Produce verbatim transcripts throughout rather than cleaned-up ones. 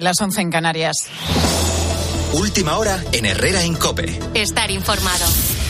las once en Canarias. Última hora en Herrera en COPE. Estar informado.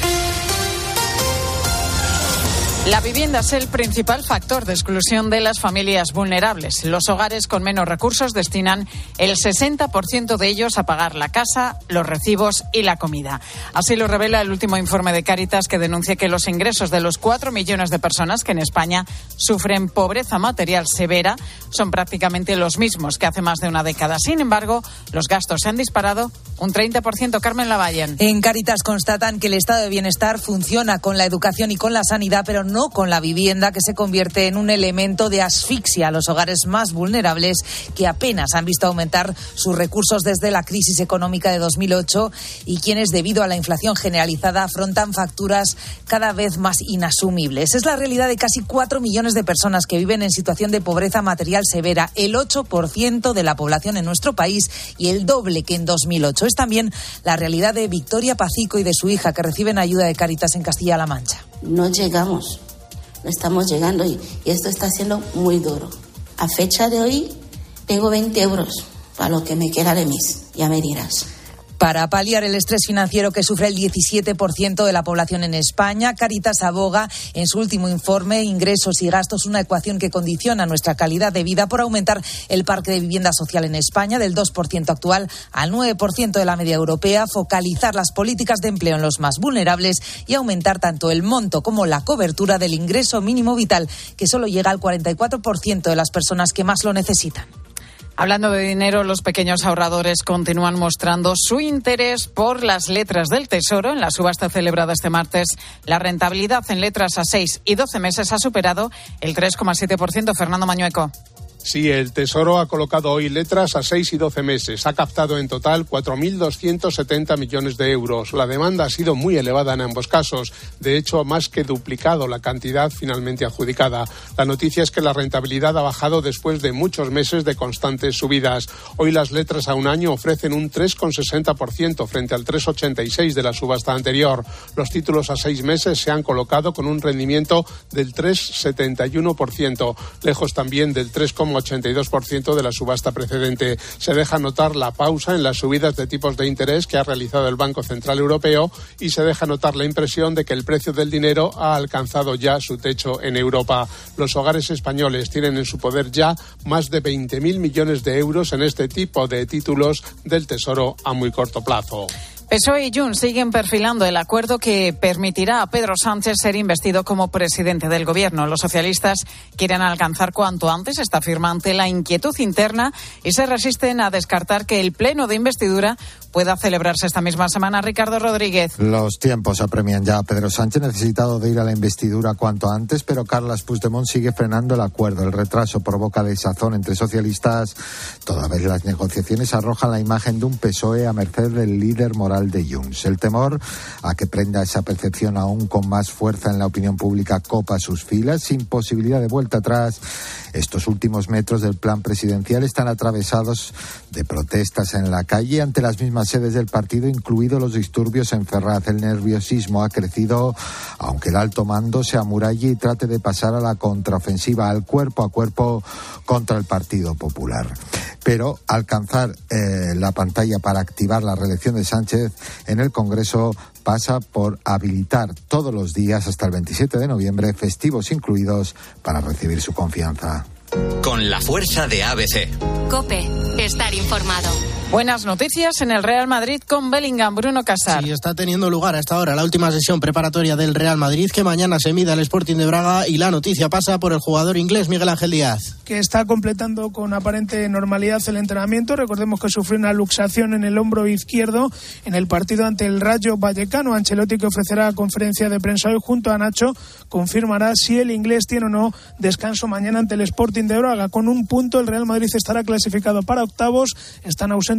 La vivienda es el principal factor de exclusión de las familias vulnerables. Los hogares con menos recursos destinan el sesenta por ciento de ellos a pagar la casa, los recibos y la comida. Así lo revela el último informe de Cáritas, que denuncia que los ingresos de los cuatro millones de personas que en España sufren pobreza material severa son prácticamente los mismos que hace más de una década. Sin embargo, los gastos se han disparado un treinta por ciento. Carmen Lavallen. En Cáritas constatan que el estado de bienestar funciona con la educación y con la sanidad, pero no con la vivienda, que se convierte en un elemento de asfixia a los hogares más vulnerables, que apenas han visto aumentar sus recursos desde la crisis económica de dos mil ocho y quienes, debido a la inflación generalizada, afrontan facturas cada vez más inasumibles. Es la realidad de casi cuatro millones de personas que viven en situación de pobreza material severa, el ocho por ciento de la población en nuestro país y el doble que en dos mil ocho. Es también la realidad de Victoria Pacico y de su hija, que reciben ayuda de Cáritas en Castilla-La Mancha. No llegamos. No estamos llegando y, y esto está siendo muy duro. A fecha de hoy tengo veinte euros para lo que me queda de mes, ya me dirás. Para paliar el estrés financiero que sufre el diecisiete por ciento de la población en España, Cáritas aboga en su último informe Ingresos y Gastos, una ecuación que condiciona nuestra calidad de vida, por aumentar el parque de vivienda social en España del dos por ciento actual al nueve por ciento de la media europea, focalizar las políticas de empleo en los más vulnerables y aumentar tanto el monto como la cobertura del ingreso mínimo vital, que solo llega al cuarenta y cuatro por ciento de las personas que más lo necesitan. Hablando de dinero, los pequeños ahorradores continúan mostrando su interés por las letras del Tesoro. En la subasta celebrada este martes, la rentabilidad en letras a seis y doce meses ha superado el tres coma siete por ciento. Fernando Mañueco. Sí, el Tesoro ha colocado hoy letras a seis y doce meses. Ha captado en total cuatro mil doscientos setenta millones de euros. La demanda ha sido muy elevada en ambos casos. De hecho, ha más que duplicado la cantidad finalmente adjudicada. La noticia es que la rentabilidad ha bajado después de muchos meses de constantes subidas. Hoy las letras a un año ofrecen un tres coma sesenta por ciento frente al tres coma ochenta y seis por ciento de la subasta anterior. Los títulos a seis meses se han colocado con un rendimiento del tres coma setenta y uno por ciento, lejos también del tres coma ochenta y dos por ciento de la subasta precedente. Se deja notar la pausa en las subidas de tipos de interés que ha realizado el Banco Central Europeo y se deja notar la impresión de que el precio del dinero ha alcanzado ya su techo en Europa. Los hogares españoles tienen en su poder ya más de veinte mil millones de euros en este tipo de títulos del Tesoro a muy corto plazo. P S O E y Junts siguen perfilando el acuerdo que permitirá a Pedro Sánchez ser investido como presidente del Gobierno. Los socialistas quieren alcanzar cuanto antes esta firma ante la inquietud interna y se resisten a descartar que el pleno de investidura pueda celebrarse esta misma semana. Ricardo Rodríguez. Los tiempos apremian ya a Pedro Sánchez, necesitado de ir a la investidura cuanto antes, pero Carles Puigdemont sigue frenando el acuerdo. El retraso provoca desazón entre socialistas, toda vez las negociaciones arrojan la imagen de un P S O E a merced del líder moral de Junts. El temor a que prenda esa percepción aún con más fuerza en la opinión pública copa sus filas, sin posibilidad de vuelta atrás. Estos últimos metros del plan presidencial están atravesados de protestas en la calle ante las mismas sedes del partido, incluidos los disturbios en Ferraz. El nerviosismo ha crecido, aunque el alto mando se amuralle y trate de pasar a la contraofensiva, al cuerpo a cuerpo contra el Partido Popular. Pero alcanzar eh, la pantalla para activar la reelección de Sánchez en el Congreso pasa por habilitar todos los días hasta el veintisiete de noviembre, festivos incluidos, para recibir su confianza. Con la fuerza de A B C. COPE, estar informado. Buenas noticias en el Real Madrid con Bellingham. Bruno Casar. Sí, está teniendo lugar hasta ahora la última sesión preparatoria del Real Madrid, que mañana se mide al Sporting de Braga, y la noticia pasa por el jugador inglés Miguel Ángel Díaz, que está completando con aparente normalidad el entrenamiento. Recordemos que sufrió una luxación en el hombro izquierdo en el partido ante el Rayo Vallecano. Ancelotti, que ofrecerá conferencia de prensa hoy junto a Nacho, confirmará si el inglés tiene o no descanso mañana ante el Sporting de Braga. Con un punto, el Real Madrid estará clasificado para octavos. Están ausentes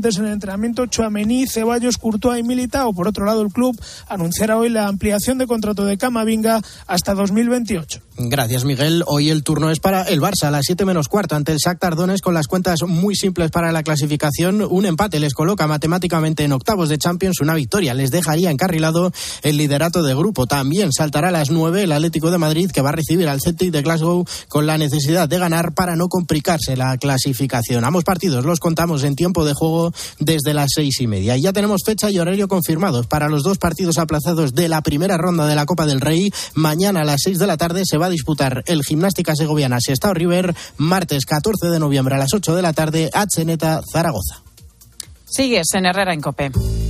presentes en el entrenamiento Tchouaméni, Ceballos, Courtois y Militao. Por otro lado, el club anunciará hoy la ampliación de contrato de Camavinga hasta dos mil veintiocho. Gracias, Miguel. Hoy el turno es para el Barça a las siete menos cuarto ante el Shakhtar Donetsk, con las cuentas muy simples para la clasificación. Un empate les coloca matemáticamente en octavos de Champions, una victoria les dejaría encarrilado el liderato de grupo. También saltará a las nueve el Atlético de Madrid, que va a recibir al Celtic de Glasgow con la necesidad de ganar para no complicarse la clasificación. Ambos partidos los contamos en tiempo de juego desde las seis y media. Y ya tenemos fecha y horario confirmados para los dos partidos aplazados de la primera ronda de la Copa del Rey. Mañana a las seis de la tarde se va a disputar el Gimnástica Segoviana Sestao River. Martes catorce de noviembre a las ocho de la tarde, Atzeneta Zaragoza. Sigues en Herrera en COPE.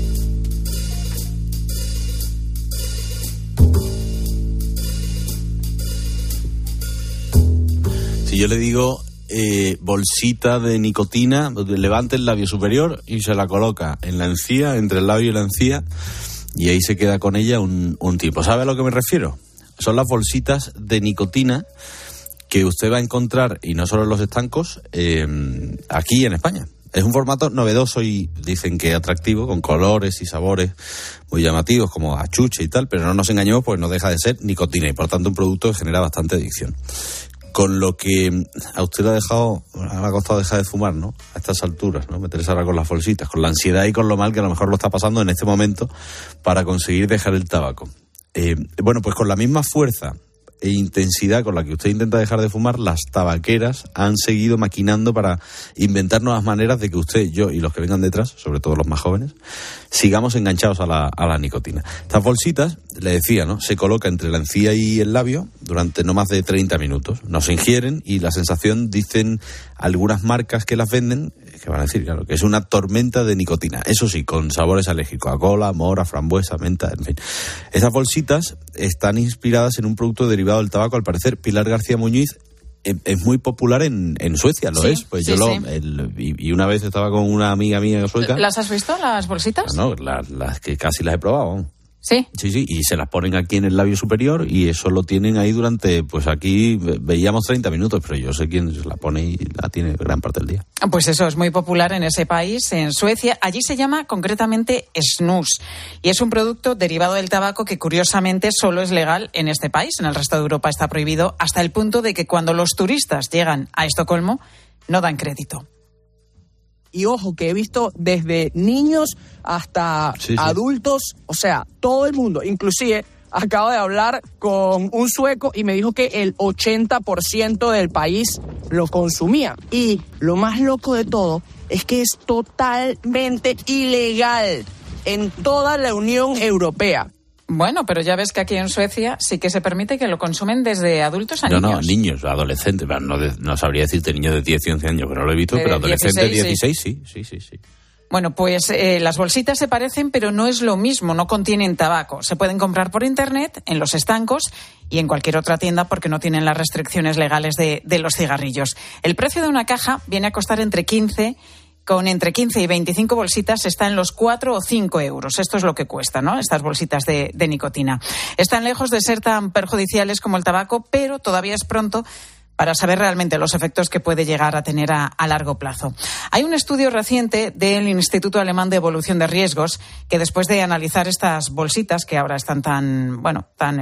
Si yo le digo eh, bolsita de nicotina, levante el labio superior y se la coloca en la encía, entre el labio y la encía, y ahí se queda con ella un, un tiempo. ¿Sabe a lo que me refiero? Son las bolsitas de nicotina que usted va a encontrar, y no solo en los estancos, eh, aquí en España. Es un formato novedoso y dicen que atractivo, con colores y sabores muy llamativos, como achuche y tal, pero no nos engañemos, pues no deja de ser nicotina y por tanto un producto que genera bastante adicción. Con lo que a usted le ha dejado, le ha costado dejar de fumar, ¿no? A estas alturas, ¿no? Meterse ahora con las bolsitas, con la ansiedad y con lo mal que a lo mejor lo está pasando en este momento para conseguir dejar el tabaco. Eh, bueno, pues con la misma fuerza e intensidad con la que usted intenta dejar de fumar, las tabaqueras han seguido maquinando para inventar nuevas maneras de que usted, yo y los que vengan detrás, sobre todo los más jóvenes, sigamos enganchados a la, a la nicotina. Estas bolsitas, le decía, ¿no? Se coloca entre la encía y el labio durante no más de treinta minutos. No se ingieren y la sensación, dicen algunas marcas que las venden, que van a decir, claro, que es una tormenta de nicotina. Eso sí, con sabores alérgicos, a cola, mora, frambuesa, menta, en fin. Esas bolsitas están inspiradas en un producto derivado del tabaco. Al parecer, Pilar García Muñiz es muy popular en, en Suecia, ¿lo sí, es? Pues sí, yo lo... Sí. El, y, y una vez estaba con una amiga mía sueca. ¿Las has visto, las bolsitas? No, las, las que casi las he probado. ¿Sí? Sí, sí, y se las ponen aquí en el labio superior y eso lo tienen ahí durante, pues aquí veíamos treinta minutos, pero yo sé quién se la pone y la tiene gran parte del día. Pues eso es muy popular en ese país, en Suecia. Allí se llama concretamente snus y es un producto derivado del tabaco que curiosamente solo es legal en este país. En el resto de Europa está prohibido hasta el punto de que cuando los turistas llegan a Estocolmo no dan crédito. Y ojo, que he visto desde niños hasta sí, sí. adultos, o sea, todo el mundo. Inclusive, acabo de hablar con un sueco y me dijo que el ochenta por ciento del país lo consumía. Y lo más loco de todo es que es totalmente ilegal en toda la Unión Europea. Bueno, pero ya ves que aquí en Suecia sí que se permite que lo consumen desde adultos a niños. No, no, niños, adolescentes. No, de, no sabría decirte niños de diez y once años, que no lo he visto, de pero adolescentes de dieciséis, sí, sí, sí, sí. Bueno, pues eh, las bolsitas se parecen, pero no es lo mismo, no contienen tabaco. Se pueden comprar por internet, en los estancos y en cualquier otra tienda porque no tienen las restricciones legales de, de los cigarrillos. El precio de una caja viene a costar entre quince... Con entre quince y veinticinco bolsitas está en los cuatro o cinco euros. Esto es lo que cuesta, ¿no? Estas bolsitas de, de nicotina. Están lejos de ser tan perjudiciales como el tabaco, pero todavía es pronto para saber realmente los efectos que puede llegar a tener a, a largo plazo. Hay un estudio reciente del Instituto Alemán de Evolución de Riesgos que después de analizar estas bolsitas que ahora están tan, bueno, tan,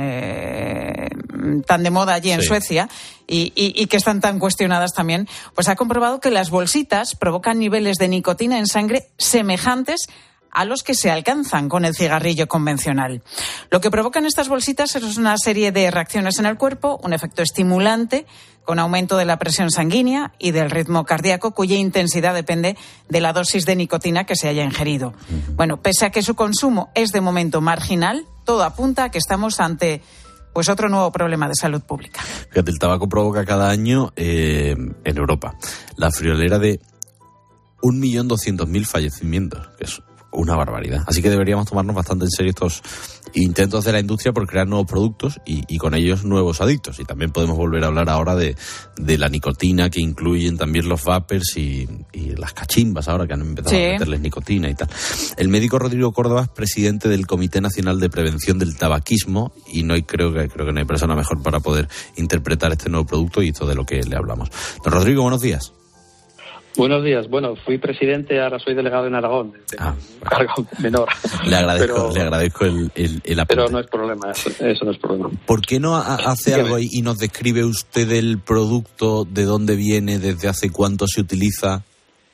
eh, tan de moda allí en sí. Suecia y, y, y que están tan cuestionadas también, pues ha comprobado que las bolsitas provocan niveles de nicotina en sangre semejantes a los que se alcanzan con el cigarrillo convencional. Lo que provocan estas bolsitas es una serie de reacciones en el cuerpo, un efecto estimulante con aumento de la presión sanguínea y del ritmo cardíaco, cuya intensidad depende de la dosis de nicotina que se haya ingerido. Bueno, pese a que su consumo es de momento marginal, todo apunta a que estamos ante pues otro nuevo problema de salud pública. Fíjate, el tabaco provoca cada año eh, en Europa la friolera de un millón doscientos mil fallecimientos, que es una barbaridad. Así que deberíamos tomarnos bastante en serio estos intentos de la industria por crear nuevos productos y, y con ellos nuevos adictos. Y también podemos volver a hablar ahora de, de la nicotina, que incluyen también los vapers y, y las cachimbas ahora que han empezado sí. a meterles nicotina y tal. El médico Rodrigo Córdoba es presidente del Comité Nacional de Prevención del Tabaquismo y no hay, creo, que, creo que no hay persona mejor para poder interpretar este nuevo producto y esto de lo que le hablamos. Don Rodrigo, buenos días. Buenos días. Bueno, fui presidente, ahora soy delegado en Aragón. Ah, un cargo menor. Le agradezco, pero, le agradezco el, el, el apunte. Pero no es problema, eso, eso no es problema. ¿Por qué no hace algo y, y nos describe usted el producto, de dónde viene, desde hace cuánto se utiliza?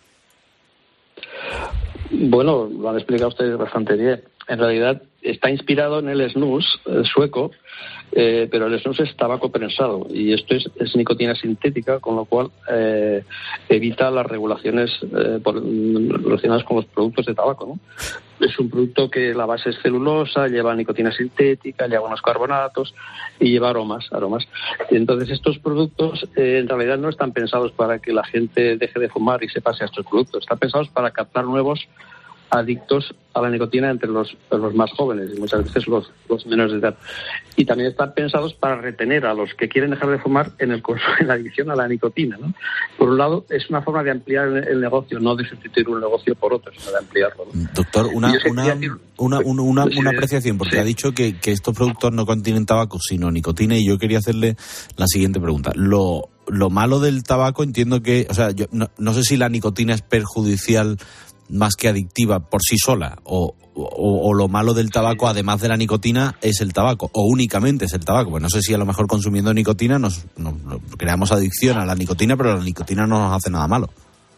Bueno, lo han explicado ustedes bastante bien. En realidad está inspirado en el snus el sueco, eh, pero el snus es tabaco prensado y esto es, es nicotina sintética, con lo cual eh, evita las regulaciones eh, por, relacionadas con los productos de tabaco, ¿no? Es un producto que la base es celulosa, lleva nicotina sintética, lleva unos carbonatos y lleva aromas. aromas. Entonces estos productos eh, en realidad no están pensados para que la gente deje de fumar y se pase a estos productos, están pensados para captar nuevos adictos a la nicotina entre los, los más jóvenes y muchas veces los, los menores de edad. Y también están pensados para retener a los que quieren dejar de fumar en el en la adicción a la nicotina, ¿no? Por un lado, es una forma de ampliar el negocio, no de sustituir un negocio por otro, sino de ampliarlo, ¿no? Doctor, una, una, una, una, una, una apreciación, porque sí. ha dicho que, que estos productos no contienen tabaco, sino nicotina, y yo quería hacerle la siguiente pregunta. Lo, lo malo del tabaco, entiendo que, o sea, yo no, no sé si la nicotina es perjudicial más que adictiva por sí sola, o, o, o lo malo del tabaco, además de la nicotina, es el tabaco, o únicamente es el tabaco. Pues no sé si a lo mejor consumiendo nicotina nos, nos, nos creamos adicción a la nicotina, pero la nicotina no nos hace nada malo.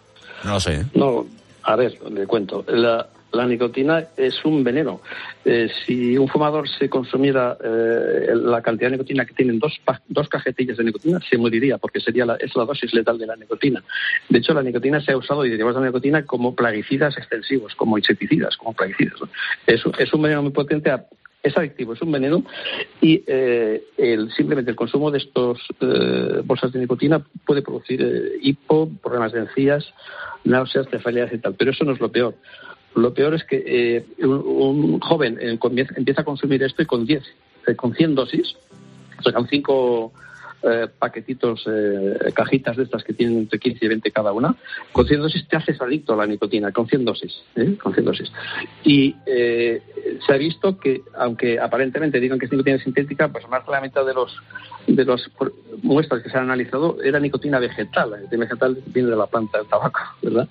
No lo sé, ¿eh? No, a ver, le cuento. La, la nicotina es un veneno. Eh, si un fumador se consumiera eh, la cantidad de nicotina que tienen dos, dos cajetillas de nicotina, se moriría, porque sería la, es la dosis letal de la nicotina. De hecho, la nicotina se ha usado, y derivados de la nicotina, como plaguicidas extensivos, como insecticidas, como plaguicidas, ¿no? Es, es un veneno muy potente, es adictivo, es un veneno, y eh, el, simplemente el consumo de estos eh, bolsas de nicotina puede producir eh, hipo, problemas de encías, náuseas, cefaleas y tal. Pero eso no es lo peor. Lo peor es que eh, un, un joven eh, empieza a consumir esto y con diez, eh, con cien dosis, o sea, con cinco eh, paquetitos, eh, cajitas de estas que tienen entre quince y veinte cada una, con cien dosis te haces adicto a la nicotina, con cien dosis, ¿eh? con cien dosis. Y eh, se ha visto que, aunque aparentemente digan que es nicotina sintética, pues más de la mitad de los de las muestras que se han analizado era nicotina vegetal. La nicotina vegetal viene de la planta del tabaco, ¿verdad?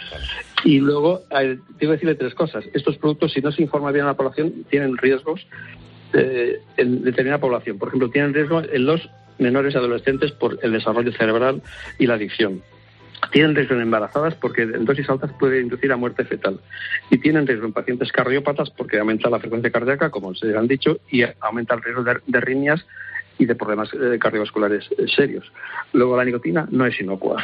Y luego, eh, tengo que decirle tres cosas. Estos productos, si no se informa bien a la población, tienen riesgos eh, en determinada población. Por ejemplo, tienen riesgo en los menores y adolescentes por el desarrollo cerebral y la adicción. Tienen riesgo en embarazadas porque en dosis altas puede inducir a muerte fetal. Y tienen riesgo en pacientes cardiópatas porque aumenta la frecuencia cardíaca, como se han dicho, y aumenta el riesgo de, de arritmias y de problemas eh, cardiovasculares eh, serios. Luego, la nicotina no es inocua.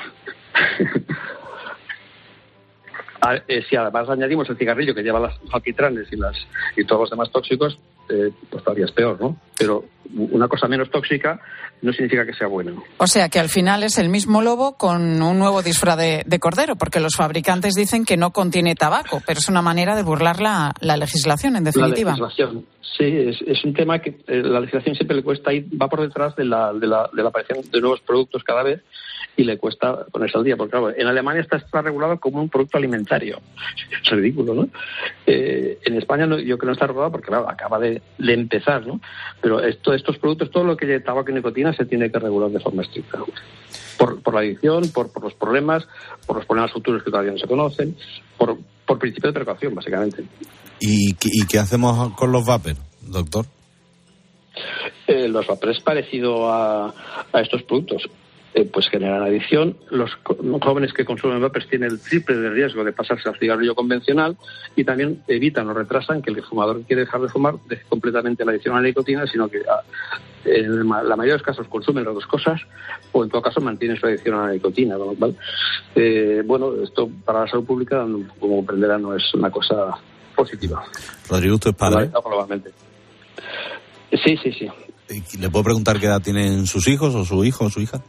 A, eh, si además añadimos el cigarrillo que lleva las alquitranes y las y todos los demás tóxicos, eh, pues todavía es peor, ¿no? Pero una cosa menos tóxica no significa que sea buena. O sea que al final es el mismo lobo con un nuevo disfraz de, de cordero, porque los fabricantes dicen que no contiene tabaco, pero es una manera de burlar la, la legislación, en definitiva. La legislación, sí, es, es un tema que eh, la legislación siempre le cuesta ir, va por detrás de la, de la, de la aparición de nuevos productos cada vez, y le cuesta ponerse al día, porque claro, en Alemania está, está regulado como un producto alimentario. Es ridículo, ¿no? Eh, en España no, yo creo que no está regulado porque, claro, acaba de, de empezar, ¿no? Pero esto, estos productos, todo lo que lleve tabaco y nicotina se tiene que regular de forma estricta. Por, por la adicción, por, por los problemas, por los problemas futuros que todavía no se conocen, por, por principio de precaución, básicamente. ¿Y, y qué hacemos con los vapers, doctor? Eh, los vapers es parecido a, a estos productos. Eh, pues generan adicción. Los jóvenes que consumen vapers tienen el triple de riesgo de pasarse al cigarrillo convencional, y también evitan o retrasan que el fumador que quiere dejar de fumar deje completamente la adicción a la nicotina, sino que a, en la mayoría de los casos consumen las dos cosas, o en todo caso mantienen su adicción a la nicotina, con lo cual, eh, bueno, esto para la salud pública, como comprenderán, no es una cosa positiva. Rodrigo, ¿usted es padre? No, probablemente. Sí, sí, sí. ¿Le puedo preguntar qué edad tienen sus hijos, o su hijo o su hija?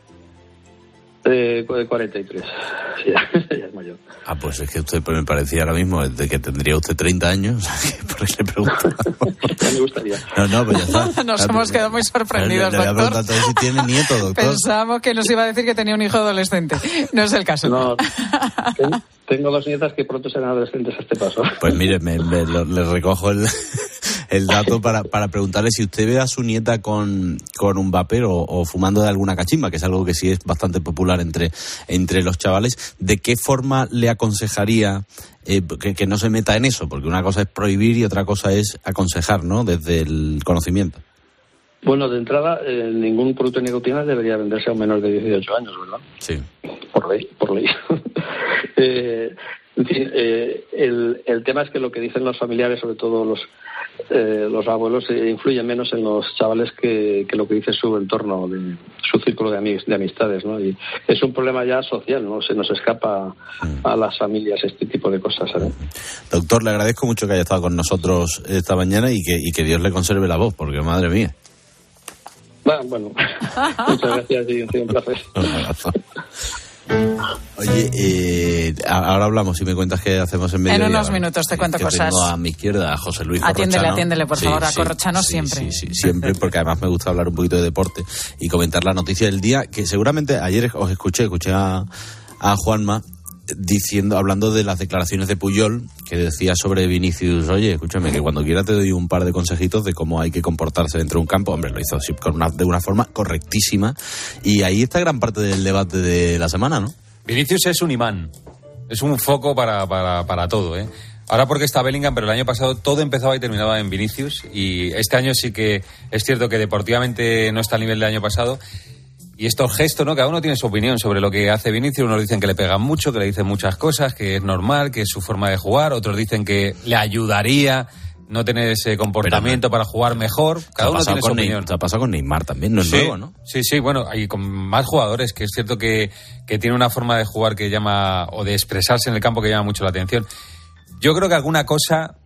Eh, cuarenta y tres, ya, ya es mayor. Ah, pues es que usted me parecía ahora mismo de que tendría usted treinta años, por eso le pregunto. Ya me gustaría. No, no, pues ya está. Nos hemos quedado muy sorprendidos, le, le doctor. Le voy a si tiene nieto, doctor. Pensamos que nos iba a decir que tenía un hijo adolescente. No es el caso. No, ten, tengo dos nietas que pronto serán adolescentes a este paso. Pues mire, me, me, lo, le recojo el, el dato para, para preguntarle si usted ve a su nieta con, con un vapor o, o fumando de alguna cachimba, que es algo que sí es bastante popular entre, entre los chavales, ¿de qué forma le aconsejaría eh, que, que no se meta en eso? Porque una cosa es prohibir y otra cosa es aconsejar, ¿no? Desde el conocimiento. Bueno, de entrada, eh, ningún producto de nicotina debería venderse a un menor de dieciocho años, ¿verdad? Sí. Por ley, por ley. eh, en fin, eh, el, el tema es que lo que dicen los familiares, sobre todo los eh, los abuelos, eh, influyen menos en los chavales que, que lo que dice su entorno, de, su círculo de, amig- de amistades, ¿no? Y es un problema ya social, ¿no? Se nos escapa a las familias este tipo de cosas, ¿sabes? Doctor, le agradezco mucho que haya estado con nosotros esta mañana y que, y que Dios le conserve la voz, porque madre mía. Bueno, bueno. Muchas gracias y un placer. Oye, eh, ahora hablamos y me cuentas qué hacemos en medio. En unos minutos te cuento que cosas. Tengo a mi izquierda a José Luis Atiéndele, Corrochano. atiéndele, por Sí, favor, a sí, Corrochano sí, siempre. Sí, sí, siempre, porque además me gusta hablar un poquito de deporte y comentar la noticia del día, que seguramente ayer os escuché, escuché a, a Juanma diciendo, hablando de las declaraciones de Puyol, que decía sobre Vinicius, oye, escúchame, que cuando quiera te doy un par de consejitos de cómo hay que comportarse dentro de un campo. Hombre, lo hizo así, con una, de una forma correctísima, y ahí está gran parte del debate de la semana, ¿no? Vinicius es un imán, es un foco para, para, para todo, ¿eh? Ahora porque está Bellingham, pero el año pasado todo empezaba y terminaba en Vinicius, y este año sí que es cierto que deportivamente no está al nivel del año pasado. Y estos gestos, ¿no? Cada uno tiene su opinión sobre lo que hace Vinicius. Unos dicen que le pegan mucho, que le dicen muchas cosas, que es normal, que es su forma de jugar. Otros dicen que le ayudaría no tener ese comportamiento para jugar mejor. Cada uno tiene su opinión. Se ha pasado con Neymar también, no es sí, nuevo, ¿no? Sí, sí, bueno, hay con más jugadores, que es cierto que, que tiene una forma de jugar que llama, o de expresarse en el campo que llama mucho la atención. Yo creo que alguna cosa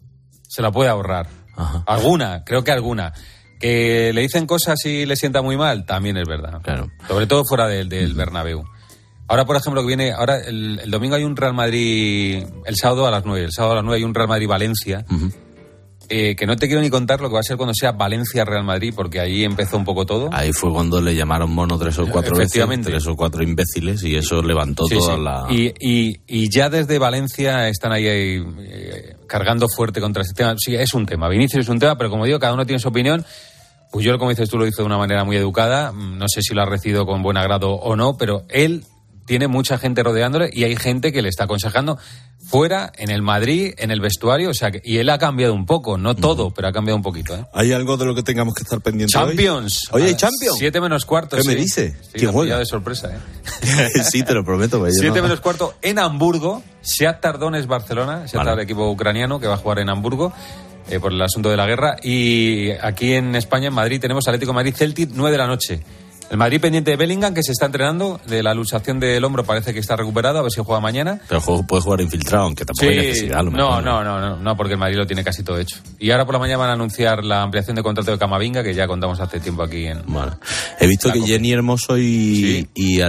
se la puede ahorrar. Ajá. Alguna, creo que alguna. Que le dicen cosas y le sienta muy mal, también es verdad. Claro. Sobre todo fuera del, del Bernabéu. Ahora, por ejemplo, que viene, ahora el, el domingo hay un Real Madrid, el sábado a las nueve, el sábado a las nueve hay un Real Madrid-Valencia, uh-huh. eh, que no te quiero ni contar lo que va a ser cuando sea Valencia-Real Madrid, porque ahí empezó un poco todo. Ahí fue cuando le llamaron mono tres o cuatro Efectivamente. veces, tres o cuatro imbéciles, y eso levantó sí, toda sí. la... Y, y, y ya desde Valencia están ahí, ahí eh, cargando fuerte contra este tema. Sí, es un tema, Vinicius es un tema, pero como digo, cada uno tiene su opinión. Puyol, como dices tú, lo hizo de una manera muy educada. No sé si lo ha recibido con buen agrado o no, pero él tiene mucha gente rodeándole y hay gente que le está aconsejando fuera, en el Madrid, en el vestuario. O sea, que, y él ha cambiado un poco, no todo, uh-huh. pero ha cambiado un poquito, ¿eh? ¿Hay algo de lo que tengamos que estar pendientes Champions. hoy? Oye, ¿hay Champions? Siete menos cuarto. ¿Qué sí. me dice? Sí, ¿Quién juega? de sorpresa, ¿eh? Sí, te lo prometo. Siete no... menos cuarto en Hamburgo. Shakhtar Donetsk Barcelona. Shakhtar, vale. El equipo ucraniano que va a jugar en Hamburgo. Eh, por el asunto de la guerra. Y aquí en España, en Madrid, tenemos Atlético de Madrid Celtic, nueve de la noche. El Madrid pendiente de Bellingham, que se está entrenando, de la luxación del hombro parece que está recuperado, a ver si juega mañana. Pero puede jugar infiltrado, aunque tampoco sí, hay necesidad. Lo no, mejor, no, no, no, no, porque el Madrid lo tiene casi todo hecho. Y ahora por la mañana van a anunciar la ampliación de contrato de Camavinga, que ya contamos hace tiempo aquí en... Vale. He visto que Jenny Hermoso y, sí. y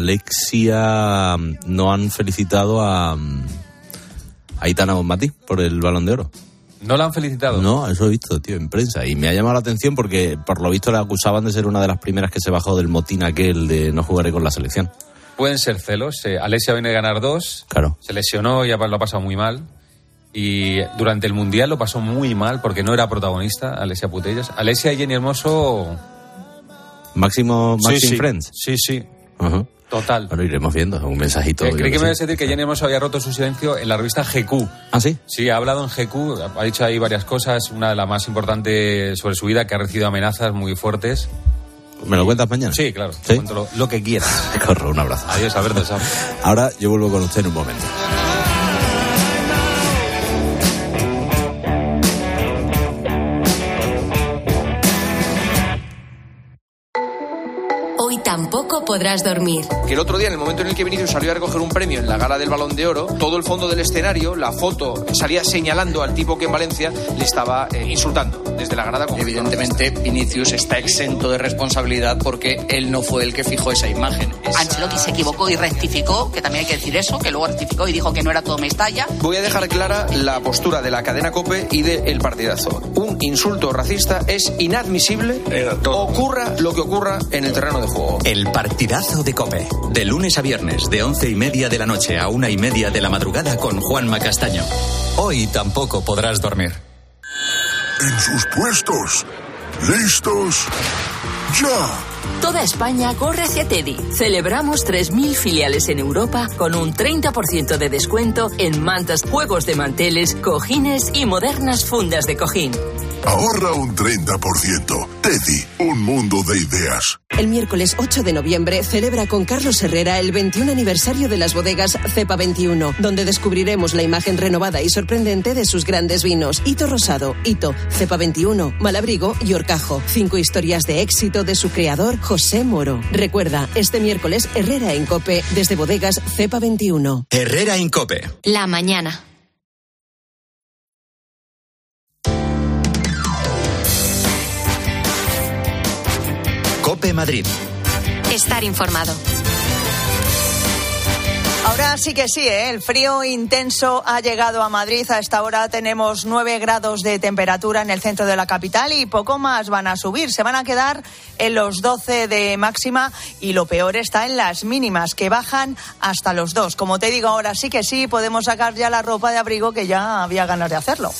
Alexia no han felicitado a, a Aitana Bonmatí por el Balón de Oro. ¿No la han felicitado? No, eso he visto, tío, en prensa. Y me ha llamado la atención porque, por lo visto, le acusaban de ser una de las primeras que se bajó del motín aquel de no jugaré con la selección. Pueden ser celos. Eh, Alexia viene a ganar dos. Claro. Se lesionó y lo ha pasado muy mal. Y durante el Mundial lo pasó muy mal porque no era protagonista, Alexia Putellas. Alexia y Jenny Hermoso... Máximo, Maxim sí, sí. Friends. Sí, sí. Uh-huh. Total. Bueno, iremos viendo un mensajito. Eh, creí que me ibas a decir que Jenny Hermoso había roto su silencio en la revista G Q. ¿Ah, sí? Sí, ha hablado en G Q, ha dicho ahí varias cosas. Una de las más importantes sobre su vida, que ha recibido amenazas muy fuertes. ¿Me lo cuentas mañana? Sí, claro. ¿Sí? Te cuento lo, lo que quieras. Corro, un abrazo. Adiós, Alberto. Chao. Ahora yo vuelvo con usted en un momento. Hoy tampoco podrás dormir. Que el otro día, en el momento en el que Vinicius salió a recoger un premio en la gala del Balón de Oro, todo el fondo del escenario, la foto, salía señalando al tipo que en Valencia le estaba eh, insultando desde la grada. Evidentemente, Vinicius está exento de responsabilidad porque él no fue el que fijó esa imagen. Esa... Ancelotti se equivocó y rectificó, que también hay que decir eso, que luego rectificó y dijo que no era todo Mestalla. Voy a dejar clara la postura de la cadena COPE y de El Partidazo. Un insulto racista es inadmisible, ocurra lo que ocurra en el terreno de juego. El Partidazo de COPE, de lunes a viernes, de once y media de la noche a una y media de la madrugada con Juanma Castaño. Hoy tampoco podrás dormir. en sus puestos. ¿Listos? ¡Ya! Toda España corre hacia Teddy. Celebramos tres mil filiales en Europa con un treinta por ciento de descuento en mantas, juegos de manteles, cojines y modernas fundas de cojín. Ahorra un treinta por ciento. Teddy, un mundo de ideas. El miércoles ocho de noviembre celebra con Carlos Herrera el veintiún aniversario de las bodegas Cepa veintiuno, donde descubriremos la imagen renovada y sorprendente de sus grandes vinos. Hito Rosado, Hito, Cepa veintiuno, Malabrigo y Horcajo. Cinco historias de éxito de su creador, José Moro. Recuerda, este miércoles Herrera en COPE desde bodegas Cepa veintiuno. Herrera en COPE. La mañana. COPE Madrid. Estar informado. Ahora sí que sí, ¿eh? El frío intenso ha llegado a Madrid. A esta hora tenemos nueve grados de temperatura en el centro de la capital y poco más van a subir. Se van a quedar en los doce de máxima y lo peor está en las mínimas, que bajan hasta los dos. Como te digo, ahora sí que sí, podemos sacar ya la ropa de abrigo, que ya había ganas de hacerlo.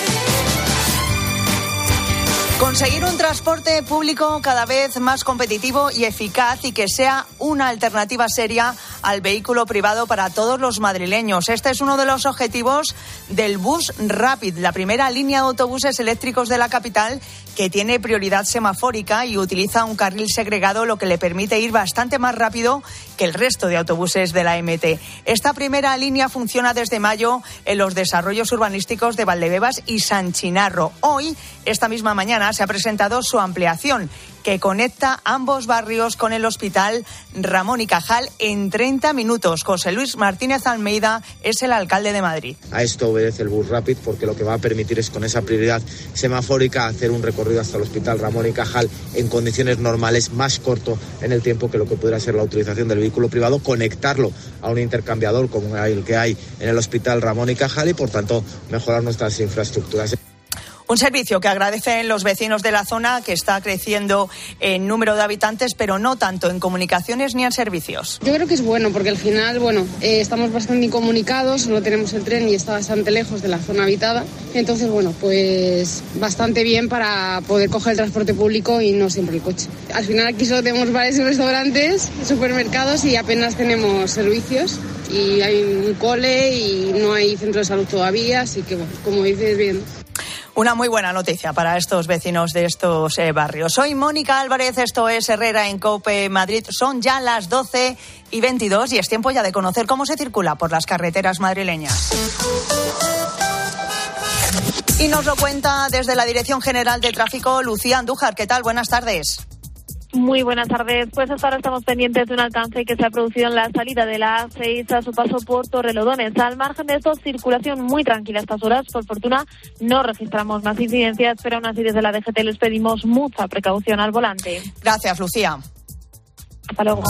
Conseguir un transporte público cada vez más competitivo y eficaz y que sea una alternativa seria al vehículo privado para todos los madrileños. Este es uno de los objetivos del Bus Rapid, la primera línea de autobuses eléctricos de la capital que tiene prioridad semafórica y utiliza un carril segregado, lo que le permite ir bastante más rápido que el resto de autobuses de la M T. Esta primera línea funciona desde mayo en los desarrollos urbanísticos de Valdebebas y San Chinarro. Hoy, esta misma mañana, se ha presentado su ampliación, que conecta ambos barrios con el Hospital Ramón y Cajal en treinta minutos. José Luis Martínez Almeida es el alcalde de Madrid. A esto obedece el Bus Rapid, porque lo que va a permitir es, con esa prioridad semafórica, hacer un recorrido hasta el Hospital Ramón y Cajal en condiciones normales, más corto en el tiempo que lo que pudiera ser la utilización del vehículo privado, conectarlo a un intercambiador como el que hay en el Hospital Ramón y Cajal y, por tanto, mejorar nuestras infraestructuras. Un servicio que agradecen los vecinos de la zona, que está creciendo en número de habitantes, pero no tanto en comunicaciones ni en servicios. Yo creo que es bueno, porque al final, bueno, eh, estamos bastante incomunicados, no tenemos el tren y está bastante lejos de la zona habitada. Entonces, bueno, pues bastante bien para poder coger el transporte público y no siempre el coche. Al final aquí solo tenemos bares y restaurantes, supermercados y apenas tenemos servicios. Y hay un cole y no hay centro de salud todavía, así que, bueno, como dices, bien. Una muy buena noticia para estos vecinos de estos eh, barrios. Soy Mónica Álvarez, esto es Herrera en COPE Madrid. Son ya las doce y veintidós y es tiempo ya de conocer cómo se circula por las carreteras madrileñas. Y nos lo cuenta desde la Dirección General de Tráfico, Lucía Andújar. ¿Qué tal? Buenas tardes. Muy buenas tardes. Pues hasta ahora estamos pendientes de un alcance que se ha producido en la salida de la A seis a su paso por Torrelodones. Al margen de esto, circulación muy tranquila a estas horas. Por fortuna, no registramos más incidencias, pero aún así desde la D G T les pedimos mucha precaución al volante. Gracias, Lucía. Hasta luego.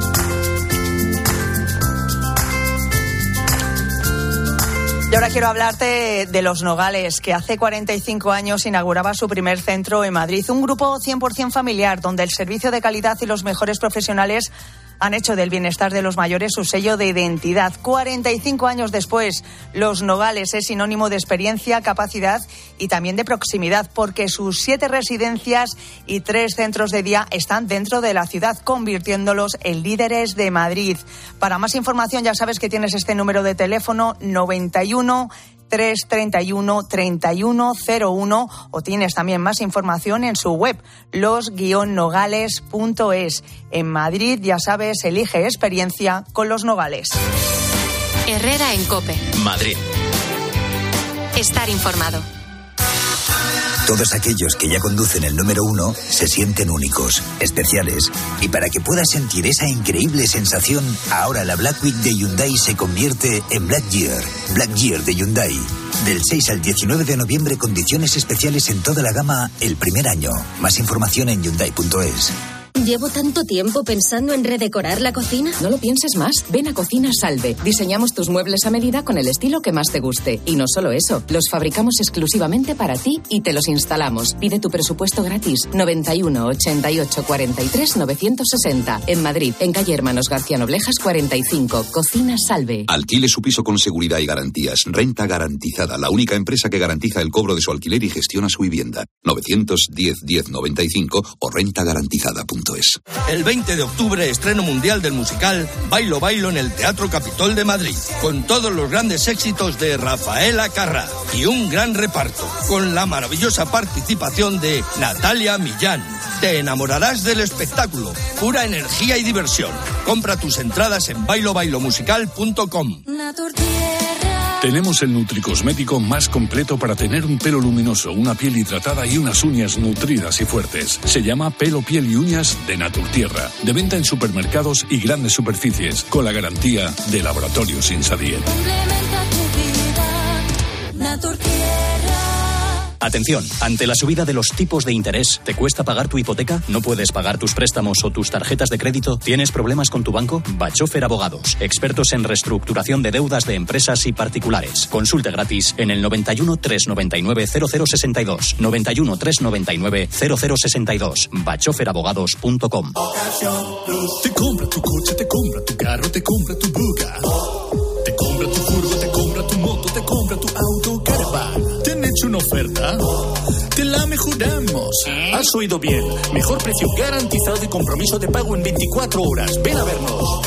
Y ahora quiero hablarte de Los Nogales, que hace cuarenta y cinco años inauguraba su primer centro en Madrid. Un grupo cien por ciento familiar, donde el servicio de calidad y los mejores profesionales han hecho del bienestar de los mayores su sello de identidad. cuarenta y cinco años después, Los Nogales es sinónimo de experiencia, capacidad y también de proximidad, porque sus siete residencias y tres centros de día están dentro de la ciudad, convirtiéndolos en líderes de Madrid. Para más información, ya sabes que tienes este número de teléfono noventa y uno, trescientos treinta y uno, treinta y uno cero uno, o tienes también más información en su web, los guion nogales punto es. En Madrid, ya sabes, elige experiencia con Los Nogales. Herrera en COPE. Madrid. Estar informado. Todos aquellos que ya conducen el número uno se sienten únicos, especiales. Y para que puedas sentir esa increíble sensación, ahora la Black Week de Hyundai se convierte en Black Year. Black Year de Hyundai. Del seis al diecinueve de noviembre, condiciones especiales en toda la gama el primer año. Más información en hyundai punto es. Llevo tanto tiempo pensando en redecorar la cocina. No lo pienses más. Ven a Cocina Salve. Diseñamos tus muebles a medida con el estilo que más te guste. Y no solo eso, los fabricamos exclusivamente para ti y te los instalamos. Pide tu presupuesto gratis. noventa y uno, ochenta y ocho, cuarenta y tres, novecientos sesenta. En Madrid, en calle Hermanos García Noblejas cuarenta y cinco. Cocina Salve. Alquile su piso con seguridad y garantías. Renta Garantizada, la única empresa que garantiza el cobro de su alquiler y gestiona su vivienda. novecientos diez, diez, noventa y cinco o renta garantizada punto es. El veinte de octubre, estreno mundial del musical Bailo Bailo en el Teatro Capitol de Madrid, con todos los grandes éxitos de Rafaela Carrà y un gran reparto, con la maravillosa participación de Natalia Millán. Te enamorarás del espectáculo, pura energía y diversión. Compra tus entradas en bailo bailo musical punto com. Tenemos el nutricosmético más completo para tener un pelo luminoso, una piel hidratada y unas uñas nutridas y fuertes. Se llama Pelo, Piel y Uñas de Naturtierra. De venta en supermercados y grandes superficies, con la garantía de Laboratorios Insadiet. Atención, ante la subida de los tipos de interés, ¿te cuesta pagar tu hipoteca? ¿No puedes pagar tus préstamos o tus tarjetas de crédito? ¿Tienes problemas con tu banco? Bachofer Abogados, expertos en reestructuración de deudas de empresas y particulares. Consulte gratis en el noventa y uno, trescientos noventa y nueve, cero cero sesenta y dos, noventa y uno, trescientos noventa y nueve, cero cero sesenta y dos, bachofer abogados punto com. Te compra tu coche, te compra tu carro, te compra tu buga. Te compra tu furgo, te compra tu moto, te compra tu auto, caravan. ¿Te han hecho una oferta? Te la mejoramos. Has oído bien. Mejor precio garantizado y compromiso de pago en veinticuatro horas. Ven a vernos.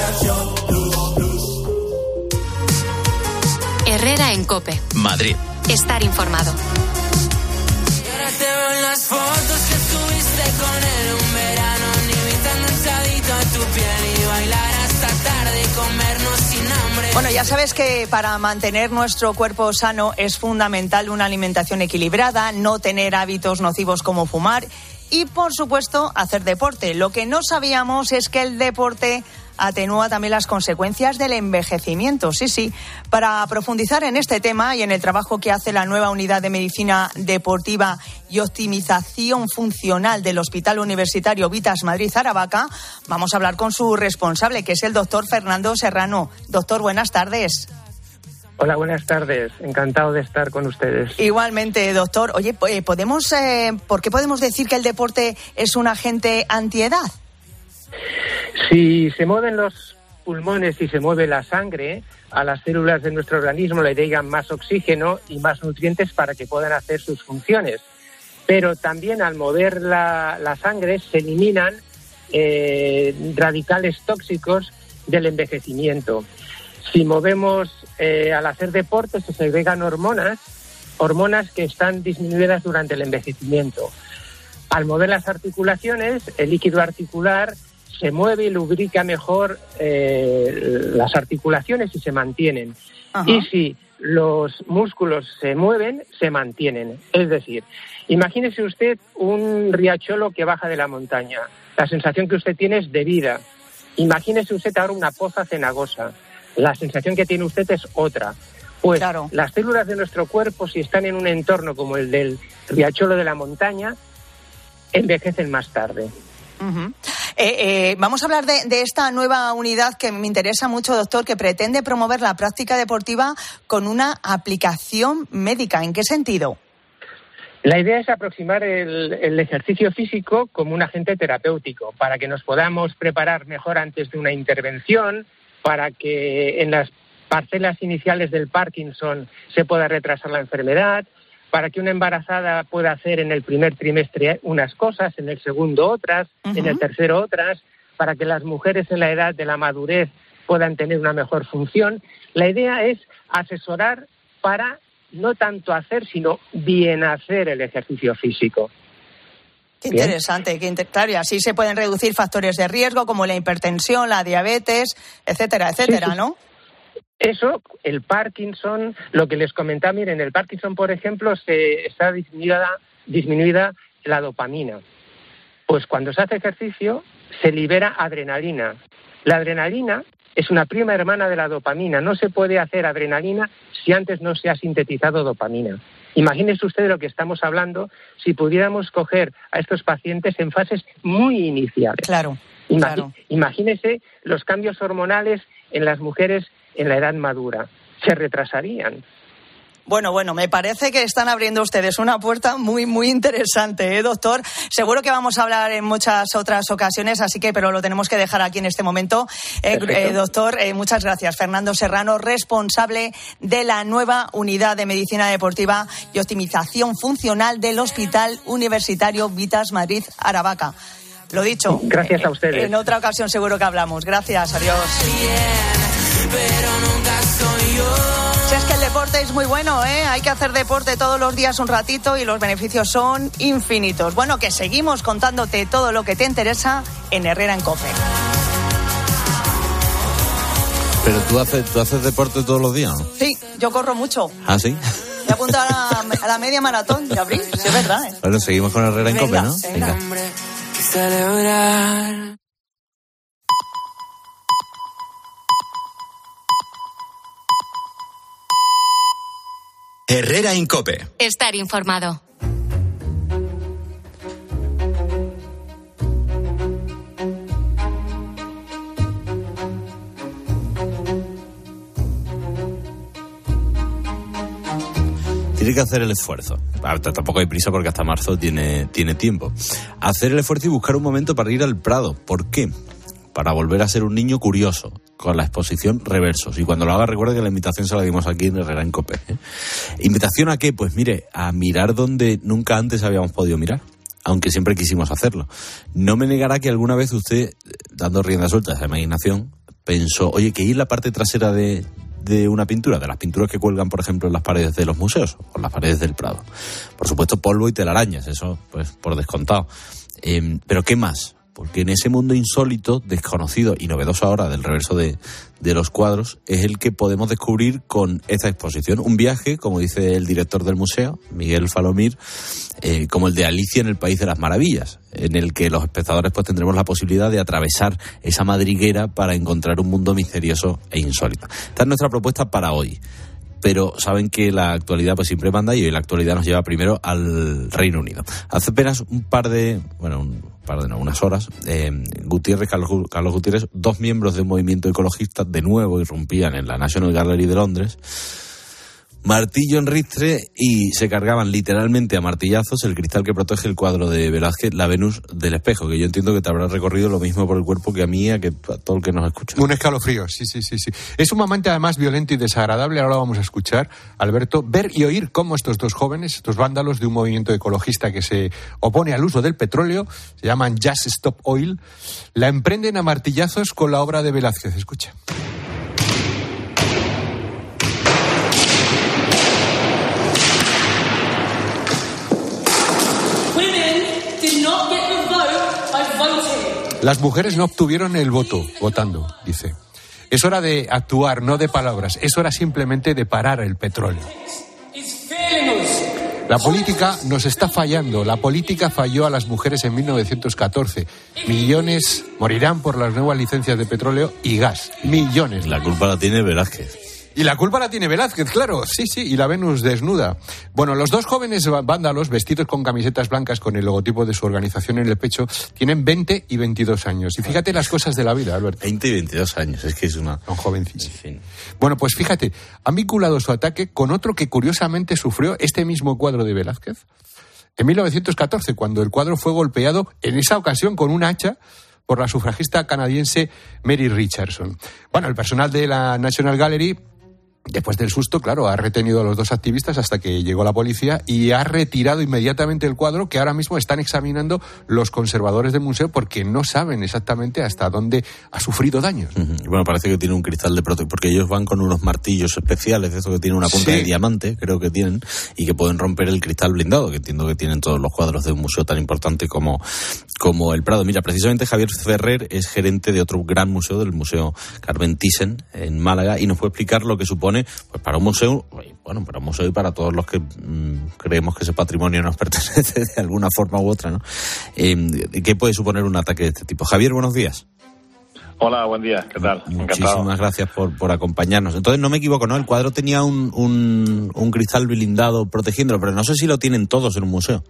Herrera en COPE. Madrid. Estar informado. Ahora te veo en las fotos que estuviste con él un verano, ni vi tan danzadito a tu piel y bailar hasta tarde y comernos sin hambre. Bueno, ya sabes que para mantener nuestro cuerpo sano es fundamental una alimentación equilibrada, no tener hábitos nocivos como fumar y, por supuesto, hacer deporte. Lo que no sabíamos es que el deporte atenúa también las consecuencias del envejecimiento. Sí, sí. Para profundizar en este tema y en el trabajo que hace la nueva unidad de medicina deportiva y optimización funcional del Hospital Universitario Vitas Madrid Aravaca, vamos a hablar con su responsable, que es el doctor Fernando Serrano. Doctor, buenas tardes. Hola, buenas tardes. Encantado de estar con ustedes. Igualmente, doctor. Oye, ¿podemos, eh, ¿por qué podemos decir que el deporte es un agente antiedad? Si se mueven los pulmones y se mueve la sangre, a las células de nuestro organismo le llegan más oxígeno y más nutrientes para que puedan hacer sus funciones. Pero también al mover la, la sangre se eliminan eh, radicales tóxicos del envejecimiento. Si movemos, eh, al hacer deporte, se segregan hormonas, hormonas que están disminuidas durante el envejecimiento. Al mover las articulaciones, el líquido articular se mueve y lubrica mejor eh, las articulaciones y se mantienen. Ajá. Y si los músculos se mueven, se mantienen. Es decir, imagínese usted un riachuelo que baja de la montaña. La sensación que usted tiene es de vida. Imagínese usted ahora una poza cenagosa. La sensación que tiene usted es otra. Pues claro, las células de nuestro cuerpo, si están en un entorno como el del riachuelo de la montaña, envejecen más tarde. Uh-huh. Eh, eh, vamos a hablar de, de esta nueva unidad que me interesa mucho, doctor, que pretende promover la práctica deportiva con una aplicación médica. ¿En qué sentido? La idea es aproximar el, el ejercicio físico como un agente terapéutico, para que nos podamos preparar mejor antes de una intervención, para que en las parcelas iniciales del Parkinson se pueda retrasar la enfermedad, para que una embarazada pueda hacer en el primer trimestre unas cosas, en el segundo otras, uh-huh. en el tercero otras, para que las mujeres en la edad de la madurez puedan tener una mejor función. La idea es asesorar para no tanto hacer, sino bien hacer el ejercicio físico. Qué interesante, qué inter- claro, y así se pueden reducir factores de riesgo como la hipertensión, la diabetes, etcétera, etcétera, sí, sí. ¿no? Eso, el Parkinson, lo que les comentaba, miren, el Parkinson, por ejemplo, se está disminuida, disminuida la dopamina. Pues cuando se hace ejercicio, se libera adrenalina. La adrenalina es una prima hermana de la dopamina. No se puede hacer adrenalina si antes no se ha sintetizado dopamina. Imagínese usted de lo que estamos hablando si pudiéramos coger a estos pacientes en fases muy iniciales. Claro, Imagi- claro. Imagínese los cambios hormonales en las mujeres en la edad madura. Se retrasarían. Bueno, bueno, me parece que están abriendo ustedes una puerta muy, muy interesante, ¿eh, doctor? Seguro que vamos a hablar en muchas otras ocasiones, así que, pero lo tenemos que dejar aquí en este momento. Eh, eh, doctor, eh, muchas gracias. Fernando Serrano, responsable de la nueva Unidad de Medicina Deportiva y Optimización Funcional del Hospital Universitario Vitas Madrid Aravaca. Lo dicho. Gracias a ustedes. En otra ocasión seguro que hablamos. Gracias, adiós. Pero nunca soy yo. Si es que el deporte es muy bueno, ¿eh? Hay que hacer deporte todos los días un ratito y los beneficios son infinitos. Bueno, que seguimos contándote todo lo que te interesa en Herrera en COPE. Pero tú haces, tú haces deporte todos los días, ¿no? Sí, yo corro mucho. ¿Ah, sí? Me apunto a la, a la media maratón de abril, sí, es verdad, ¿eh? Bueno, seguimos con Herrera en Venga, COPE, ¿no? venga. Venga. Celebrar. Herrera en COPE. Estar informado. Tiene que hacer el esfuerzo. Tampoco hay prisa porque hasta marzo tiene, tiene tiempo. Hacer el esfuerzo y buscar un momento para ir al Prado. ¿Por qué? Para volver a ser un niño curioso, con la exposición Reversos. Y cuando lo haga, recuerde que la invitación se la dimos aquí en Herrera en COPE. ¿eh? ¿Invitación a qué? Pues mire, a mirar donde nunca antes habíamos podido mirar, aunque siempre quisimos hacerlo. No me negará que alguna vez usted, dando rienda suelta a esa imaginación, pensó, oye, que ir la parte trasera de, de una pintura, de las pinturas que cuelgan, por ejemplo, en las paredes de los museos o en las paredes del Prado. Por supuesto, polvo y telarañas, eso pues por descontado. Eh, pero ¿qué más? Porque en ese mundo insólito, desconocido y novedoso ahora del reverso de, de los cuadros, es el que podemos descubrir con esta exposición. Un viaje, como dice el director del museo, Miguel Falomir, eh, como el de Alicia en el País de las Maravillas, en el que los espectadores pues tendremos la posibilidad de atravesar esa madriguera para encontrar un mundo misterioso e insólito. Esta es nuestra propuesta para hoy. Pero saben que la actualidad pues siempre manda y hoy la actualidad nos lleva primero al Reino Unido. Hace apenas un par de, bueno, un par de no, unas horas, eh, Gutiérrez, Carlos, Carlos Gutiérrez, dos miembros del movimiento ecologista de nuevo irrumpían en la National Gallery de Londres, martillo en ristre, y se cargaban literalmente a martillazos el cristal que protege el cuadro de Velázquez, La Venus del Espejo, que yo entiendo que te habrá recorrido lo mismo por el cuerpo que a mí, a que a todo el que nos escucha. Un escalofrío, sí, sí, sí, sí. Es un momento además violento y desagradable. Ahora vamos a escuchar, Alberto, ver y oír cómo estos dos jóvenes, estos vándalos de un movimiento ecologista que se opone al uso del petróleo, se llaman Just Stop Oil, la emprenden a martillazos con la obra de Velázquez. Escucha. Las mujeres no obtuvieron el voto votando, dice. Es hora de actuar, no de palabras. Es hora simplemente de parar el petróleo. La política nos está fallando. La política falló a las mujeres en mil novecientos catorce. Millones morirán por las nuevas licencias de petróleo y gas. Millones. La culpa la tiene Velázquez. Y la culpa la tiene Velázquez, claro, sí, sí, y la Venus desnuda. Bueno, los dos jóvenes vándalos, vestidos con camisetas blancas con el logotipo de su organización en el pecho, tienen veinte y veintidós años. Y fíjate las cosas de la vida, Alberto. veinte y veintidós años, es que es una... Son jovencillos. En fin. Bueno, pues fíjate, han vinculado su ataque con otro que curiosamente sufrió este mismo cuadro de Velázquez en mil novecientos catorce, cuando el cuadro fue golpeado, en esa ocasión con un hacha, por la sufragista canadiense Mary Richardson. Bueno, el personal de la National Gallery, después del susto, claro, ha retenido a los dos activistas hasta que llegó la policía y ha retirado inmediatamente el cuadro, que ahora mismo están examinando los conservadores del museo porque no saben exactamente hasta dónde ha sufrido daños. Uh-huh. Bueno, parece que tiene un cristal de protección, porque ellos van con unos martillos especiales, de eso que tienen una punta sí. de diamante, creo que tienen, y que pueden romper el cristal blindado, que entiendo que tienen todos los cuadros de un museo tan importante como, como el Prado. Mira, precisamente Javier Ferrer es gerente de otro gran museo, del Museo Carmen Thyssen, en Málaga, y nos puede explicar lo que supone pues para un museo, bueno, para un museo y para todos los que mmm, creemos que ese patrimonio nos pertenece de alguna forma u otra, ¿no? Eh, ¿Qué puede suponer un ataque de este tipo? Javier, buenos días. Hola, buen día, ¿qué tal? Muchísimas Encantado. gracias por, por acompañarnos. Entonces, no me equivoco, ¿no? El cuadro tenía un, un, un cristal blindado protegiéndolo, pero no sé si lo tienen todos en un museo.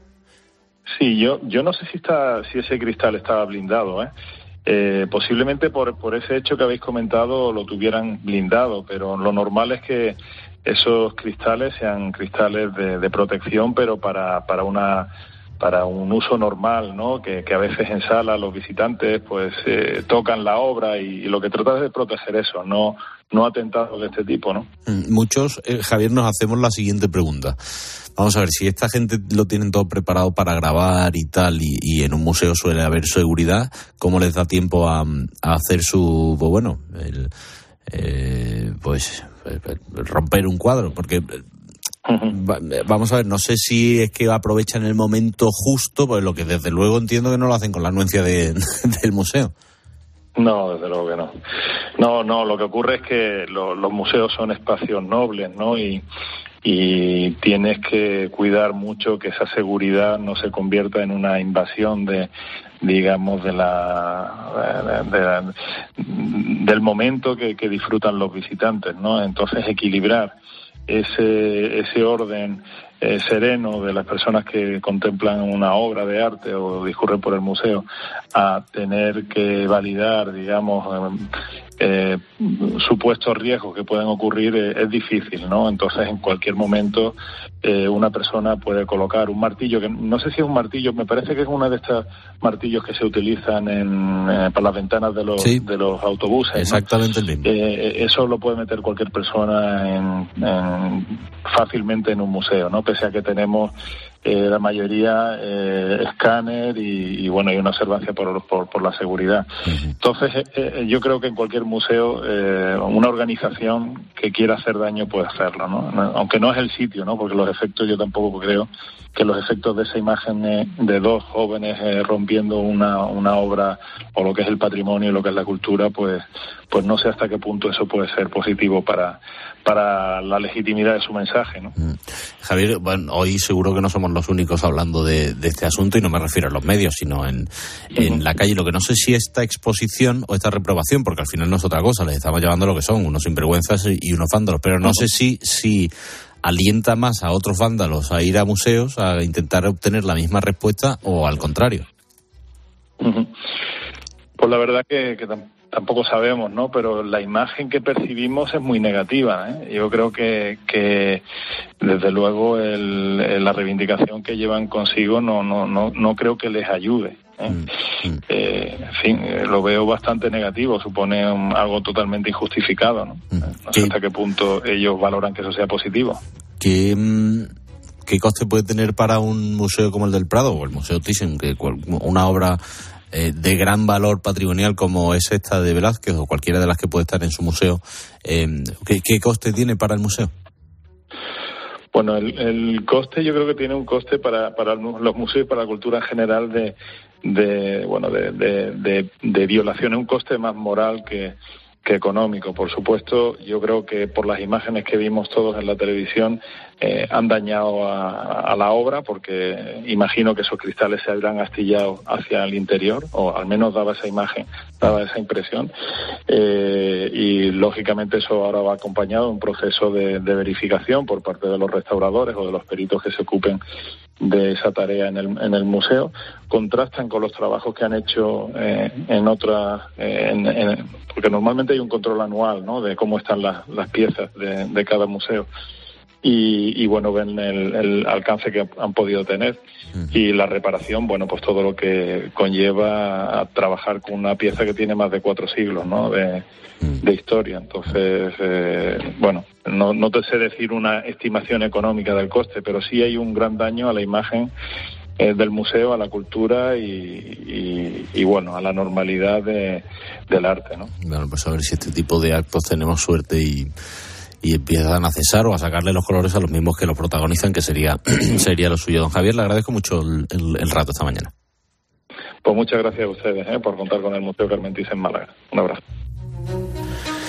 Sí, yo yo no sé si está si ese cristal estaba blindado, ¿eh? Eh, posiblemente por, por ese hecho que habéis comentado lo tuvieran blindado, pero lo normal es que esos cristales sean cristales de, de protección, pero para, para una para un uso normal, ¿no? Que, que a veces en sala los visitantes pues eh, tocan la obra y, y lo que trata es de proteger eso, no no atentados de este tipo, ¿no? Muchos, eh, Javier, nos hacemos la siguiente pregunta. Vamos a ver, si esta gente lo tienen todo preparado para grabar y tal, y, y en un museo suele haber seguridad, ¿cómo les da tiempo a, a hacer su, pues bueno, el, eh, pues romper un cuadro? Porque vamos a ver, no sé si es que aprovechan el momento justo, pues lo que desde luego entiendo que no lo hacen con la anuencia de, del museo. No, desde luego que no. No, no, lo que ocurre es que lo, los museos son espacios nobles, ¿no? Y, y tienes que cuidar mucho que esa seguridad no se convierta en una invasión de, digamos, de la, de la del momento que, que disfrutan los visitantes, ¿no? Entonces, equilibrar ese ese orden eh, sereno de las personas que contemplan una obra de arte o discurren por el museo a tener que validar, digamos, eh, supuestos riesgos que pueden ocurrir eh, es difícil, ¿no? Entonces, en cualquier momento eh, una persona puede colocar un martillo, que no sé si es un martillo, me parece que es uno de estos martillos que se utilizan en, eh, para las ventanas de los, sí, de los autobuses, ¿no? Exactamente el mismo. Eh, eso lo puede meter cualquier persona en, en, fácilmente en un museo, ¿no? Pese a que tenemos eh, la mayoría eh, escáner y, y bueno, hay una observancia por, por, por la seguridad. Uh-huh. Entonces, eh, yo creo que en cualquier museo eh, una organización que quiera hacer daño puede hacerlo, ¿no? Aunque no es el sitio, ¿no? Porque los efectos, yo tampoco creo que los efectos de esa imagen eh, de dos jóvenes eh, rompiendo una, una obra o lo que es el patrimonio y lo que es la cultura, pues, pues no sé hasta qué punto eso puede ser positivo para para la legitimidad de su mensaje, ¿no? Mm. Javier, bueno, hoy seguro que no somos los únicos hablando de, de este asunto, y no me refiero a los medios, sino en, en uh-huh. la calle. Lo que no sé si esta exposición o esta reprobación, porque al final no es otra cosa, les estamos llevando lo que son, unos sinvergüenzas y unos vándalos, pero no uh-huh. sé si, si alienta más a otros vándalos a ir a museos a intentar obtener la misma respuesta o al contrario. Uh-huh. Pues la verdad que, que tampoco Tampoco sabemos, ¿no? Pero la imagen que percibimos es muy negativa, ¿eh? Yo creo que, que desde luego el, el, la reivindicación que llevan consigo no no no no creo que les ayude, ¿eh? Mm. Eh, en fin, eh, lo veo bastante negativo, supone un, algo totalmente injustificado, ¿no? Mm. No sé hasta qué punto ellos valoran que eso sea positivo. ¿Qué, qué coste puede tener para un museo como el del Prado o el Museo Thyssen, que una obra Eh, de gran valor patrimonial como es esta de Velázquez o cualquiera de las que puede estar en su museo, eh, ¿qué, ¿qué coste tiene para el museo? Bueno, el, el coste yo creo que tiene un coste para, para los museos y para la cultura en general de, de bueno de, de, de, de violación, es un coste más moral que, que económico. Por supuesto, yo creo que por las imágenes que vimos todos en la televisión eh, han dañado a, a la obra, porque imagino que esos cristales se habrán astillado hacia el interior, o al menos daba esa imagen, daba esa impresión, eh, y lógicamente eso ahora va acompañado de un proceso de, de verificación por parte de los restauradores o de los peritos que se ocupen de esa tarea en el, en el museo. Contrastan con los trabajos que han hecho eh, en otras, eh, en, en, porque normalmente hay un control anual, ¿no?, de cómo están las, las piezas de, de cada museo. Y, y bueno, ven el, el alcance que han podido tener. Uh-huh. Y la reparación, bueno, pues todo lo que conlleva a trabajar con una pieza que tiene más de cuatro siglos, ¿no?, de, uh-huh. de historia. Entonces, eh, bueno, no, no te sé decir una estimación económica del coste, pero sí hay un gran daño a la imagen eh, del museo, a la cultura y, y, y bueno, a la normalidad de, del arte, ¿no? Bueno, pues a ver si este tipo de actos tenemos suerte y y empiezan a cesar o a sacarle los colores a los mismos que los protagonizan, que sería sería lo suyo. Don Javier, le agradezco mucho el, el, el rato esta mañana. Pues muchas gracias a ustedes, ¿eh?, por contar con el Museo Carmen Thyssen en Málaga. Un abrazo.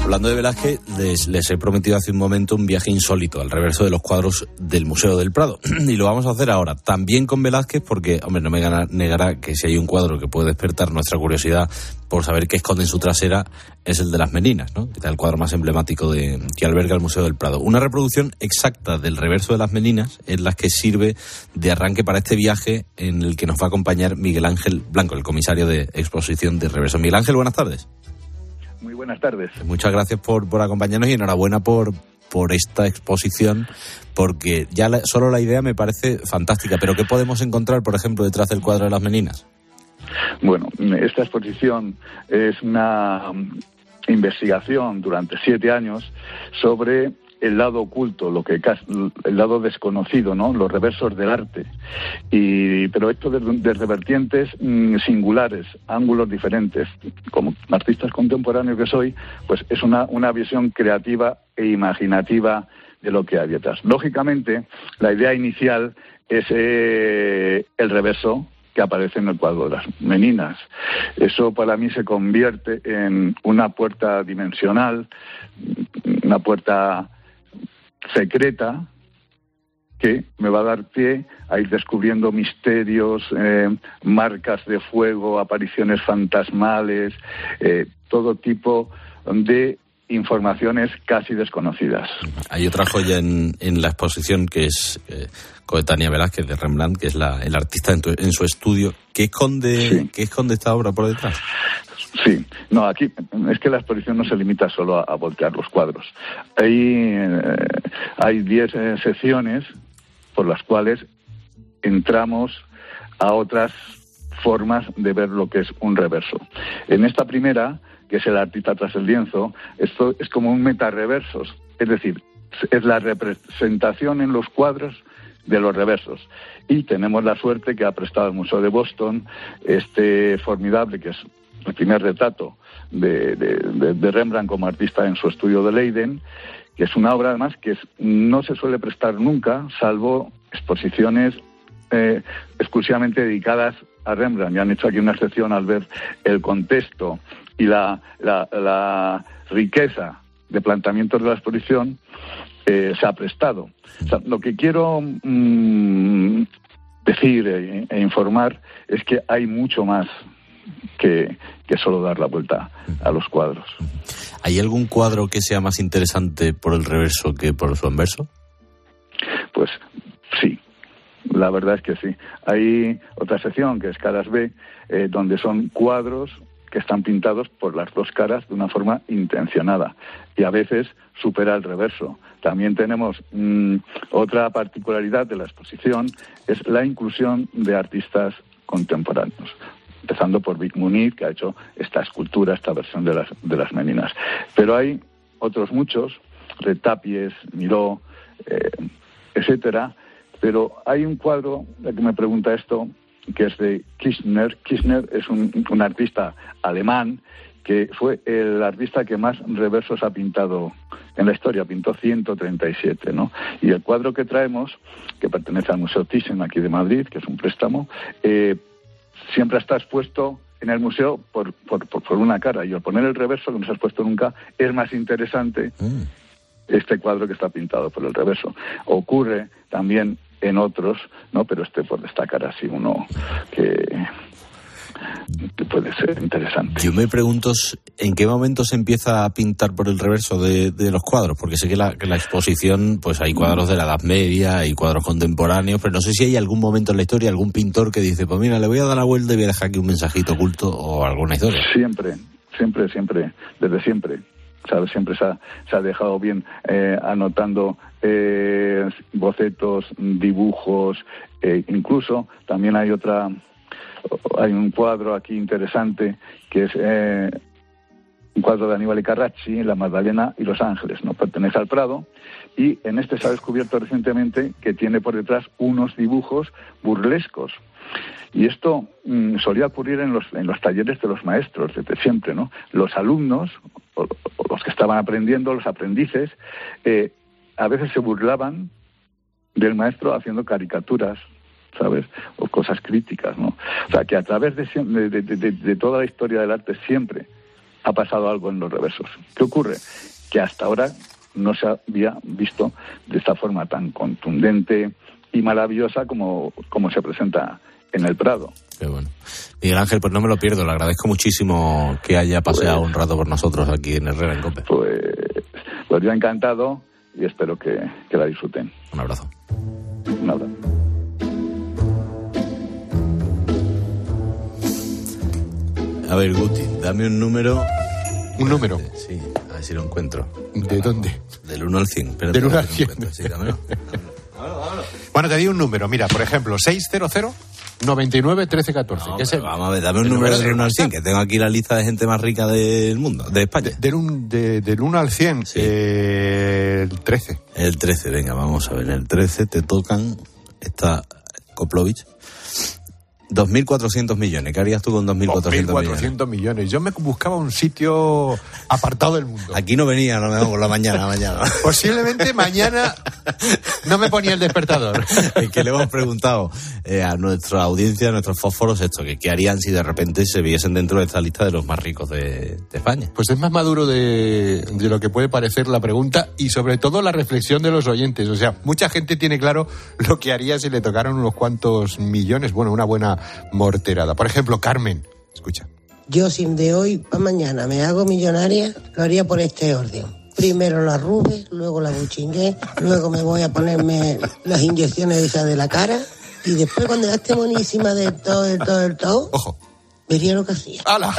Hablando de Velázquez, les, les he prometido hace un momento un viaje insólito al reverso de los cuadros del Museo del Prado. Y lo vamos a hacer ahora, también con Velázquez, porque, hombre, no me negará que si hay un cuadro que puede despertar nuestra curiosidad por saber qué esconde en su trasera, es el de las Meninas, ¿no? El cuadro más emblemático de, que alberga el Museo del Prado. Una reproducción exacta del reverso de las Meninas es la que sirve de arranque para este viaje en el que nos va a acompañar Miguel Ángel Blanco, el comisario de exposición del reverso. Miguel Ángel, buenas tardes. Muy buenas tardes. Muchas gracias por, por acompañarnos y enhorabuena por, por esta exposición, porque ya la, solo la idea me parece fantástica. Pero ¿qué podemos encontrar, por ejemplo, detrás del cuadro de las Meninas? Bueno, esta exposición es una investigación durante siete años sobre el lado oculto, lo que el lado desconocido, ¿no? Los reversos del arte. Y pero esto desde, desde vertientes mmm, singulares, ángulos diferentes. Como artistas contemporáneos que soy, pues es una una visión creativa e imaginativa de lo que hay detrás. Lógicamente, la idea inicial es eh, el reverso que aparece en el cuadro de las Meninas. Eso para mí se convierte en una puerta dimensional, una puerta secreta que me va a dar pie a ir descubriendo misterios, eh, marcas de fuego, apariciones fantasmales, eh, todo tipo de informaciones casi desconocidas. Hay otra joya en, en la exposición que es eh, coetánea Velázquez, de Rembrandt, que es la, el artista en, tu, en su estudio. ¿Qué esconde, sí. ¿Qué esconde esta obra por detrás? Sí, no, aquí es que la exposición no se limita solo a, a voltear los cuadros. Hay eh, hay diez eh, secciones por las cuales entramos a otras formas de ver lo que es un reverso. En esta primera, que es el artista tras el lienzo, esto es como un metareversos, es decir, es la representación en los cuadros de los reversos. Y tenemos la suerte que ha prestado el Museo de Boston este formidable, que es el primer retrato de, de, de, de Rembrandt como artista en su estudio de Leiden, que es una obra además que es, no se suele prestar nunca, salvo exposiciones eh, exclusivamente dedicadas a Rembrandt. Ya han hecho aquí una excepción al ver el contexto y la, la, la riqueza de planteamientos de la exposición, eh, se ha prestado. O sea, lo que quiero mmm, decir e, e informar es que hay mucho más que, que solo dar la vuelta a los cuadros. ¿Hay algún cuadro que sea más interesante por el reverso que por su anverso? Pues sí, la verdad es que sí. Hay otra sección que es Caras B, eh, donde son cuadros que están pintados por las dos caras de una forma intencionada y a veces supera el reverso. También tenemos mmm, otra particularidad de la exposición, es la inclusión de artistas contemporáneos, empezando por Vic Muniz, que ha hecho esta escultura, esta versión de las, de las Meninas. Pero hay otros muchos, Retapies, Miró, eh, etcétera, pero hay un cuadro, el que me pregunta esto, que es de Kirchner. Kirchner es un, un artista alemán que fue el artista que más reversos ha pintado en la historia, pintó ciento treinta y siete, ¿no? Y el cuadro que traemos, que pertenece al Museo Thyssen aquí de Madrid, que es un préstamo, eh, siempre está expuesto en el museo por, por, por, por una cara, y al poner el reverso, que no se ha expuesto nunca, es más interesante mm. este cuadro que está pintado por el reverso. Ocurre también en otros, ¿no? Pero este por destacar así uno que, que puede ser interesante. Yo me pregunto en qué momento se empieza a pintar por el reverso de, de los cuadros, porque sé que la, que la exposición, pues hay cuadros de la Edad Media, hay cuadros contemporáneos, pero no sé si hay algún momento en la historia, algún pintor que dice, pues mira, le voy a dar la vuelta y voy a dejar aquí un mensajito oculto o alguna historia. Siempre, siempre, siempre, desde siempre. ¿Sabes? Siempre se ha, se ha dejado bien eh, anotando eh, bocetos, dibujos, eh, incluso también hay otra, hay un cuadro aquí interesante que es eh, un cuadro de Aníbal y Carracci, La Magdalena y Los Ángeles, ¿no? Pertenece al Prado y en este se ha descubierto recientemente que tiene por detrás unos dibujos burlescos. Y esto mmm, solía ocurrir en los, en los talleres de los maestros desde siempre, ¿no? Los alumnos, o, o los que estaban aprendiendo, los aprendices, eh, a veces se burlaban del maestro haciendo caricaturas, ¿sabes? O cosas críticas, ¿no? O sea, que a través de, de, de, de, de toda la historia del arte siempre ha pasado algo en los reversos. ¿Qué ocurre? Que hasta ahora no se había visto de esta forma tan contundente y maravillosa como, como se presenta en el Prado. Qué bueno. Miguel Ángel, pues no me lo pierdo. Le agradezco muchísimo que haya paseado pues, un rato por nosotros aquí en Herrera en COPE. Pues, pues yo encantado y espero que, que la disfruten. Un abrazo. Un abrazo. A ver, Guti, dame un número. ¿Un número? Sí, a ver si lo encuentro. ¿De dónde? Del uno al cien. Espérate, Del uno al cien. Sí, dámelo. Bueno, te di un número. Mira, por ejemplo, seiscientos noventa y nueve trece catorce. No, ¿Qué es el, vamos a ver, dame un número del uno al cien, que tengo aquí la lista de gente más rica del mundo, de España. De, del, un, de, del uno al cien, sí. eh, el trece. El trece, venga, vamos a ver. En el trece te tocan, está Koplovich, dos mil cuatrocientos millones. ¿Qué harías tú con dos mil cuatrocientos millones? dos mil cuatrocientos millones. Yo me buscaba un sitio apartado del mundo. Aquí no venía, no me hago por la mañana, mañana. Posiblemente mañana no me ponía el despertador. Es que le hemos preguntado eh, a nuestra audiencia, a nuestros fósforos, esto, que qué harían si de repente se viesen dentro de esta lista de los más ricos de, de España. Pues es más maduro de, de lo que puede parecer la pregunta y sobre todo la reflexión de los oyentes. O sea, mucha gente tiene claro lo que haría si le tocaran unos cuantos millones. Bueno, una buena morterada. Por ejemplo, Carmen, escucha. Yo, si de hoy a mañana me hago millonaria, lo haría por este orden. Primero la rube, luego la buchingué, luego me voy a ponerme las inyecciones esas de la cara y después cuando ya esté buenísima de todo, de todo, de todo, ojo, vería lo que hacía. ¡Hala!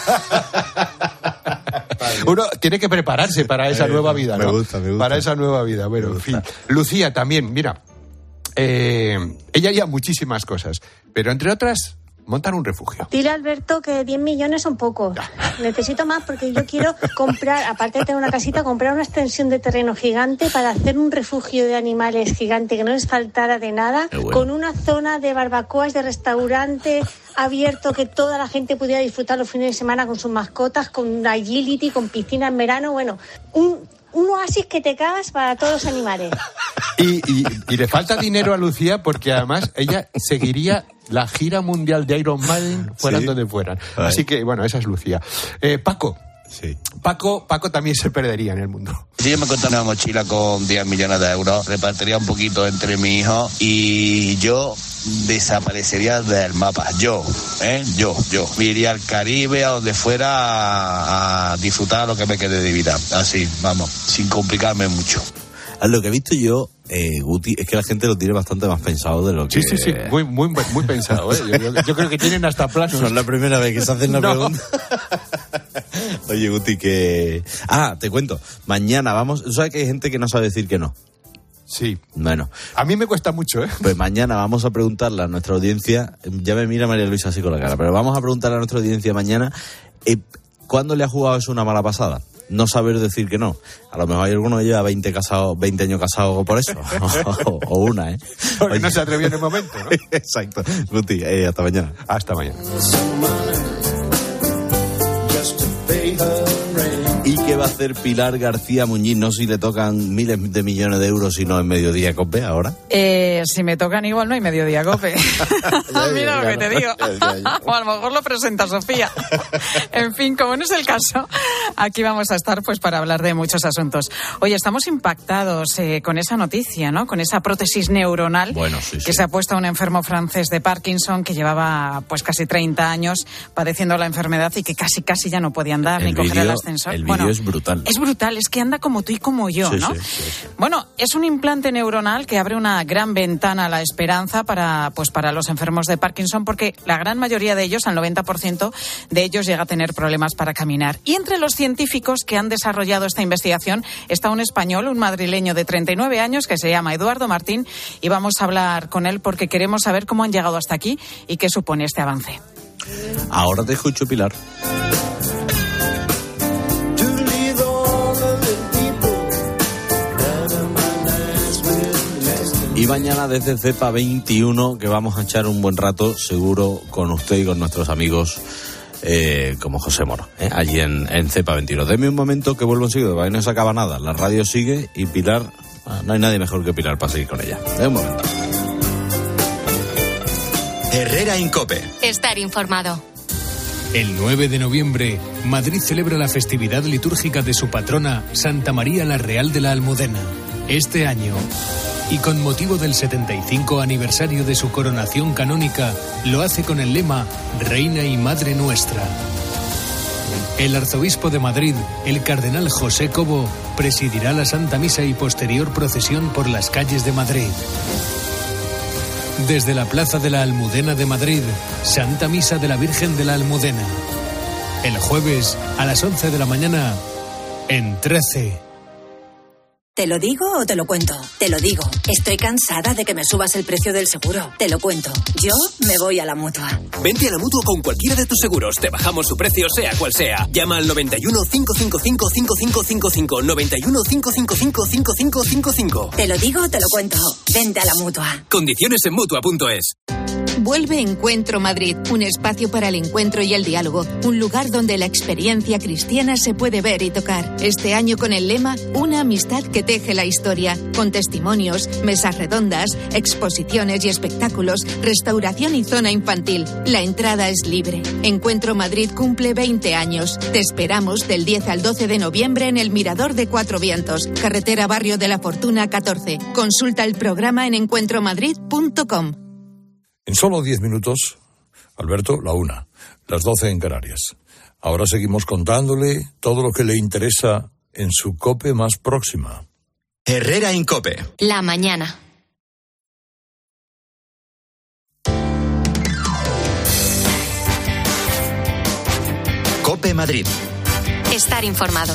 Uno tiene que prepararse para esa nueva vida, ¿no? Me gusta, me gusta. Para esa nueva vida. Bueno, en fin. Lucía también, mira. Eh, ella haría muchísimas cosas, pero entre otras, montar un refugio. Dile a Alberto que diez millones son pocos. Necesito más porque yo quiero comprar, aparte de tener una casita, comprar una extensión de terreno gigante para hacer un refugio de animales gigante que no les faltara de nada, bueno, con una zona de barbacoas, de restaurante abierto que toda la gente pudiera disfrutar los fines de semana con sus mascotas, con agility, con piscina en verano, bueno, un... un oasis que te cagas para todos los animales. Y, y, y le falta dinero a Lucía porque además ella seguiría la gira mundial de Iron Maiden fueran, ¿sí?, donde fueran. Ay. Así que, bueno, esa es Lucía. Eh, Paco. Sí. Paco, Paco también se perdería en el mundo. Si yo me encontrara una mochila con diez millones de euros, repartiría un poquito entre mi hijo y yo desaparecería del mapa. Yo, ¿eh? Yo, yo. Me iría al Caribe, a donde fuera, a, a disfrutar lo que me quede de vida. Así, vamos, sin complicarme mucho. A lo que he visto yo, eh, Guti, es que la gente lo tiene bastante más pensado de lo que... Sí, sí, sí, muy, muy, muy pensado, ¿eh? Yo, yo, yo creo que tienen hasta planos. No es la primera vez que se hacen la no. pregunta. Oye, Guti, que... Ah, te cuento. Mañana vamos... ¿Tú sabes que hay gente que no sabe decir que no? Sí. Bueno. A mí me cuesta mucho, ¿eh? Pues mañana vamos a preguntarle a nuestra audiencia... Ya me mira María Luisa así con la cara, pero vamos a preguntarle a nuestra audiencia mañana... Eh, ¿Cuándo le ha jugado eso una mala pasada? No saber decir que no. A lo mejor hay alguno que lleva veinte, casado, veinte años casado por eso. o, o una, ¿eh? Porque Oye. no se atrevió en el momento, ¿no? Exacto. Guti, eh, hasta mañana. Hasta mañana. ¿Y qué va a hacer Pilar García Muñiz? No si le tocan miles de millones de euros, sino en Mediodía Cope ahora. Eh, si me tocan igual no hay Mediodía Cope. Mira lo que te digo. O a lo mejor lo presenta Sofía. En fin, como no es el caso, aquí vamos a estar pues para hablar de muchos asuntos. Oye, estamos impactados eh, con esa noticia, ¿no? Con esa prótesis neuronal bueno, sí, sí. que se ha puesto a un enfermo francés de Parkinson que llevaba pues casi treinta años padeciendo la enfermedad y que casi casi ya no podía andar el ni video, coger el ascensor. El bueno, vídeo es brutal. Es brutal, es que anda como tú y como yo, sí, ¿no? Sí, sí, sí. Bueno, es un implante neuronal que abre una gran ventana a la esperanza para, pues, para los enfermos de Parkinson, porque la gran mayoría de ellos, al noventa por ciento de ellos, llega a tener problemas para caminar. Y entre los científicos que han desarrollado esta investigación está un español, un madrileño de treinta y nueve años, que se llama Eduardo Martín, y vamos a hablar con él porque queremos saber cómo han llegado hasta aquí y qué supone este avance. Ahora te escucho, Pilar. Y mañana desde Cepa veintiuno, que vamos a echar un buen rato, seguro, con usted y con nuestros amigos eh, como José Moro, eh, allí en, en Cepa veintiuno. Deme un momento que vuelvo enseguida, porque no se acaba nada. La radio sigue y Pilar, ah, no hay nadie mejor que Pilar para seguir con ella. Deme un momento. Herrera Incope. Estar informado. El nueve de noviembre, Madrid celebra la festividad litúrgica de su patrona, Santa María la Real de la Almudena. Este año, y con motivo del setenta y cinco aniversario de su coronación canónica, lo hace con el lema Reina y Madre Nuestra. El arzobispo de Madrid, el cardenal José Cobo, presidirá la Santa Misa y posterior procesión por las calles de Madrid. Desde la Plaza de la Almudena de Madrid, Santa Misa de la Virgen de la Almudena. El jueves, a las once de la mañana, en trece. ¿Te lo digo o te lo cuento? Te lo digo. Estoy cansada de que me subas el precio del seguro. Te lo cuento. Yo me voy a la Mutua. Vente a la Mutua con cualquiera de tus seguros. Te bajamos su precio, sea cual sea. Llama al noventa y uno, cinco cinco cinco, cinco cinco cinco cinco. noventa y uno, cinco cinco cinco, cinco cinco cinco cinco. Te lo digo o te lo cuento. Vente a la Mutua. Condiciones en Mutua punto es. Vuelve Encuentro Madrid, un espacio para el encuentro y el diálogo, un lugar donde la experiencia cristiana se puede ver y tocar. Este año con el lema Una amistad que teje la historia, con testimonios, mesas redondas, exposiciones y espectáculos, restauración y zona infantil. La entrada es libre. Encuentro Madrid cumple veinte años. Te esperamos del diez al doce de noviembre en el Mirador de Cuatro Vientos, carretera Barrio de la Fortuna catorce. Consulta el programa en encuentro madrid punto com. En solo diez minutos, Alberto, la una, las doce en Canarias. Ahora seguimos contándole todo lo que le interesa en su COPE más próxima. Herrera en COPE. La mañana. COPE Madrid. Estar informado.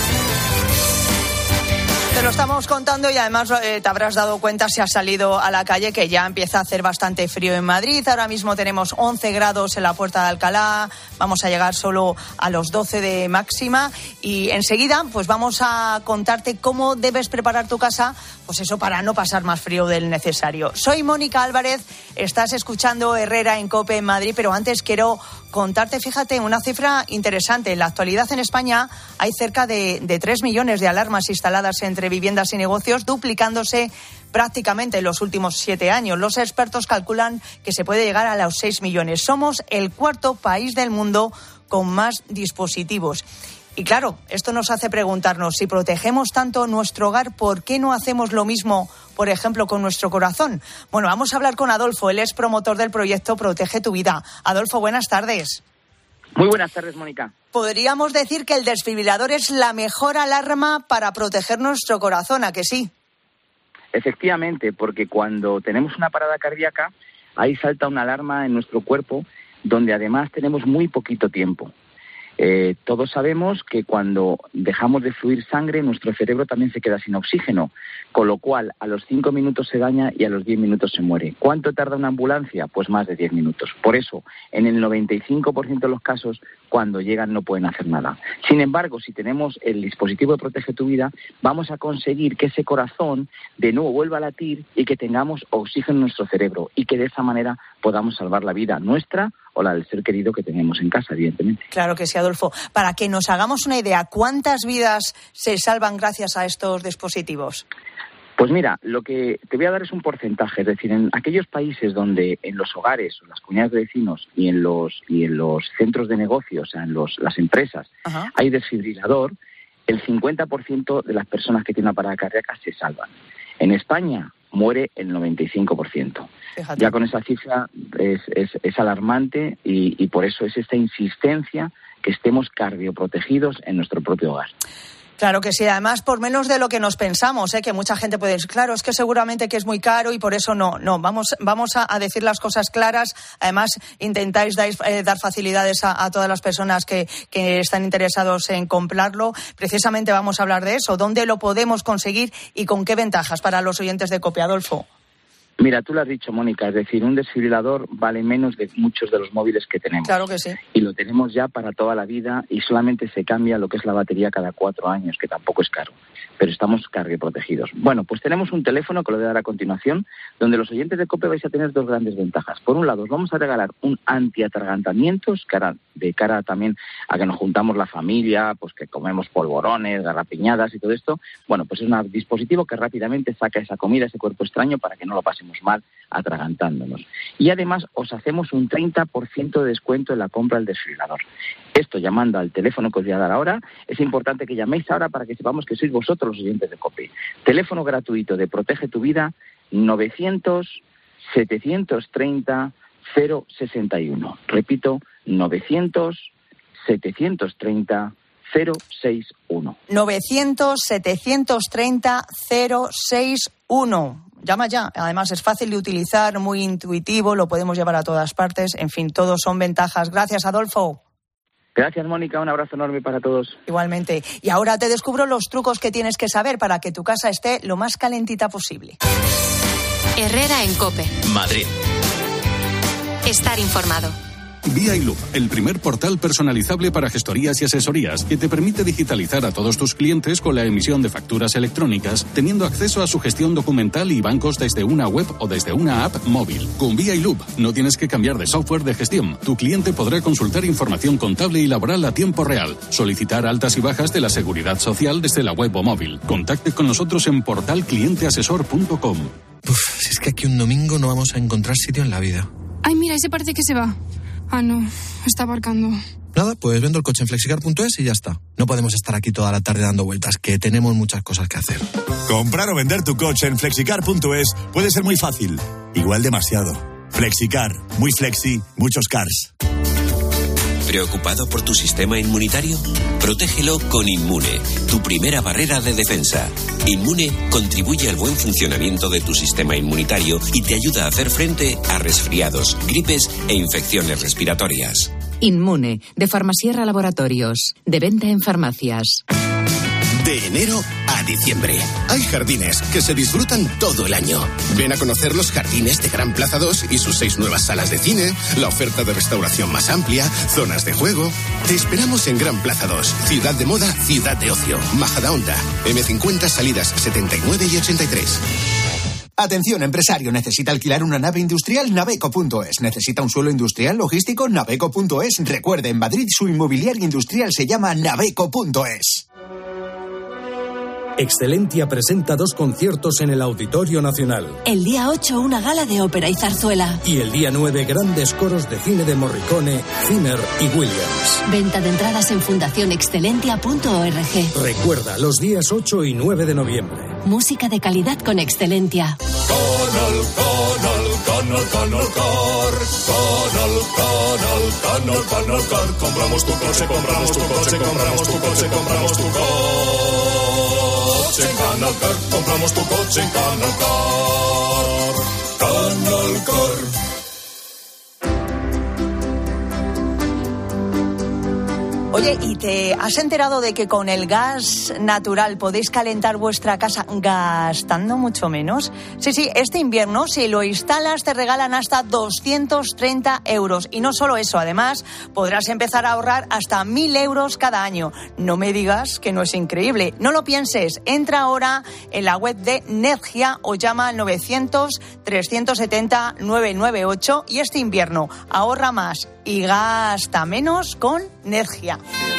Te lo estamos contando y además eh, te habrás dado cuenta si has salido a la calle que ya empieza a hacer bastante frío en Madrid. Ahora mismo tenemos once grados en la Puerta de Alcalá, vamos a llegar solo a los doce de máxima y enseguida pues vamos a contarte cómo debes preparar tu casa, pues eso, para no pasar más frío del necesario. Soy Mónica Álvarez, estás escuchando Herrera en COPE en Madrid, pero antes quiero contarte, fíjate, una cifra interesante. En la actualidad en España hay cerca de, de tres millones de alarmas instaladas entre viviendas y negocios, duplicándose prácticamente en los últimos siete años. Los expertos calculan que se puede llegar a los seis millones. Somos el cuarto país del mundo con más dispositivos. Y claro, esto nos hace preguntarnos, si protegemos tanto nuestro hogar, ¿por qué no hacemos lo mismo, por ejemplo, con nuestro corazón? Bueno, vamos a hablar con Adolfo, él es promotor del proyecto Protege tu Vida. Adolfo, buenas tardes. Muy buenas tardes, Mónica. Podríamos decir que el desfibrilador es la mejor alarma para proteger nuestro corazón, ¿a que sí? Efectivamente, porque cuando tenemos una parada cardíaca, ahí salta una alarma en nuestro cuerpo, donde además tenemos muy poquito tiempo. Eh, todos sabemos que cuando dejamos de fluir sangre, nuestro cerebro también se queda sin oxígeno, con lo cual a los cinco minutos se daña y a los diez minutos se muere. ¿Cuánto tarda una ambulancia? Pues más de diez minutos. Por eso, en el noventa y cinco por ciento de los casos, cuando llegan no pueden hacer nada. Sin embargo, si tenemos el dispositivo de Protege tu Vida, vamos a conseguir que ese corazón de nuevo vuelva a latir y que tengamos oxígeno en nuestro cerebro y que de esa manera podamos salvar la vida nuestra o la del ser querido que tenemos en casa, evidentemente. Claro que sí, Adolfo. Para que nos hagamos una idea, ¿cuántas vidas se salvan gracias a estos dispositivos? Pues mira, lo que te voy a dar es un porcentaje, es decir, en aquellos países donde en los hogares, en las comunidades de vecinos y en los y en los centros de negocios, o sea, en los, las empresas, Ajá. hay desfibrilador, el cincuenta por ciento de las personas que tienen una parada cardíaca se salvan. En España muere el noventa y cinco por ciento. Fíjate. Ya con esa cifra es, es, es alarmante y, y por eso es esta insistencia que estemos cardioprotegidos en nuestro propio hogar. Claro que sí, además por menos de lo que nos pensamos, ¿eh? Que mucha gente puede decir, claro, es que seguramente que es muy caro y por eso no, no, vamos, vamos a, a decir las cosas claras, además intentáis dar, eh, dar facilidades a, a todas las personas que, que están interesados en comprarlo, precisamente vamos a hablar de eso, dónde lo podemos conseguir y con qué ventajas para los oyentes de COPE, Adolfo. Mira, tú lo has dicho, Mónica, es decir, un desfibrilador vale menos de muchos de los móviles que tenemos. Claro que sí. Y lo tenemos ya para toda la vida y solamente se cambia lo que es la batería cada cuatro años, que tampoco es caro, pero estamos cardioprotegidos. Bueno, pues tenemos un teléfono que lo voy a dar a continuación, donde los oyentes de COPE vais a tener dos grandes ventajas. Por un lado, os vamos a regalar un antiatragantamientos, cara, de cara también a que nos juntamos la familia, pues que comemos polvorones, garrapiñadas y todo esto. Bueno, pues es un dispositivo que rápidamente saca esa comida, ese cuerpo extraño, para que no lo pasemos pasemos mal atragantándonos. Y además os hacemos un treinta por ciento de descuento en la compra del desfibrilador. Esto llamando al teléfono que os voy a dar ahora. Es importante que llaméis ahora para que sepamos que sois vosotros los oyentes de COPE. Teléfono gratuito de Protege tu Vida, novecientos, setecientos treinta, cero sesenta y uno. Repito, novecientos, setecientos treinta, cero sesenta y uno. novecientos, setecientos treinta, cero sesenta y uno. Llama ya. Además es fácil de utilizar, muy intuitivo, lo podemos llevar a todas partes. En fin, todos son ventajas. Gracias, Adolfo. Gracias, Mónica. Un abrazo enorme para todos. Igualmente. Y ahora te descubro los trucos que tienes que saber para que tu casa esté lo más calentita posible. Herrera en COPE. Madrid. Estar informado. Vía y Loop, el primer portal personalizable para gestorías y asesorías que te permite digitalizar a todos tus clientes con la emisión de facturas electrónicas, teniendo acceso a su gestión documental y bancos desde una web o desde una app móvil. Con Vía y Loop no tienes que cambiar de software de gestión. Tu cliente podrá consultar información contable y laboral a tiempo real, solicitar altas y bajas de la seguridad social desde la web o móvil. Contacte con nosotros en portal cliente asesor punto com. Uf, si es que aquí un domingo no vamos a encontrar sitio en la vida. Ay, mira, ese parece que se va. Ah, no, está aparcando. Nada, pues vendo el coche en flexicar punto es y ya está. No podemos estar aquí toda la tarde dando vueltas, que tenemos muchas cosas que hacer. Comprar o vender tu coche en flexicar punto es puede ser muy fácil, igual demasiado. Flexicar, muy flexi, muchos cars. ¿Preocupado por tu sistema inmunitario? Protégelo con Inmune, tu primera barrera de defensa. Inmune contribuye al buen funcionamiento de tu sistema inmunitario y te ayuda a hacer frente a resfriados, gripes e infecciones respiratorias. Inmune, de Farmasierra Laboratorios, de venta en farmacias. De enero a diciembre. Hay jardines que se disfrutan todo el año. Ven a conocer los jardines de Gran Plaza dos y sus seis nuevas salas de cine, la oferta de restauración más amplia, zonas de juego. Te esperamos en Gran Plaza dos, ciudad de moda, ciudad de ocio. Majadahonda, eme cincuenta, salidas setenta y nueve y ochenta y tres. Atención, empresario, ¿necesita alquilar una nave industrial? Naveco punto es. ¿Necesita un suelo industrial logístico? Naveco punto es. Recuerde, en Madrid su inmobiliaria industrial se llama Naveco punto es. Excelentia presenta dos conciertos en el Auditorio Nacional. El día ocho, una gala de ópera y zarzuela. Y el día nueve, grandes coros de cine de Morricone, Zimmer y Williams. Venta de entradas en fundación excelentia punto org. Recuerda, los días ocho y nueve de noviembre. Música de calidad con Excelentia. Conol, Conol, Conol, Conol, Cor. Conol, Conol, Conol, Conol, Cor. Compramos tu coche, compramos tu coche, compramos tu coche, compramos tu coche. En Canal Car, compramos tu coche en Canal Car. Canal Car. Oye, ¿y te has enterado de que con el gas natural podéis calentar vuestra casa gastando mucho menos? Sí, sí, este invierno, si lo instalas, te regalan hasta doscientos treinta euros. Y no solo eso, además, podrás empezar a ahorrar hasta mil euros cada año. No me digas que no es increíble. No lo pienses. Entra ahora en la web de Nedgia o llama al novecientos, trescientos setenta, novecientos noventa y ocho y este invierno ahorra más y gasta menos con Nedgia.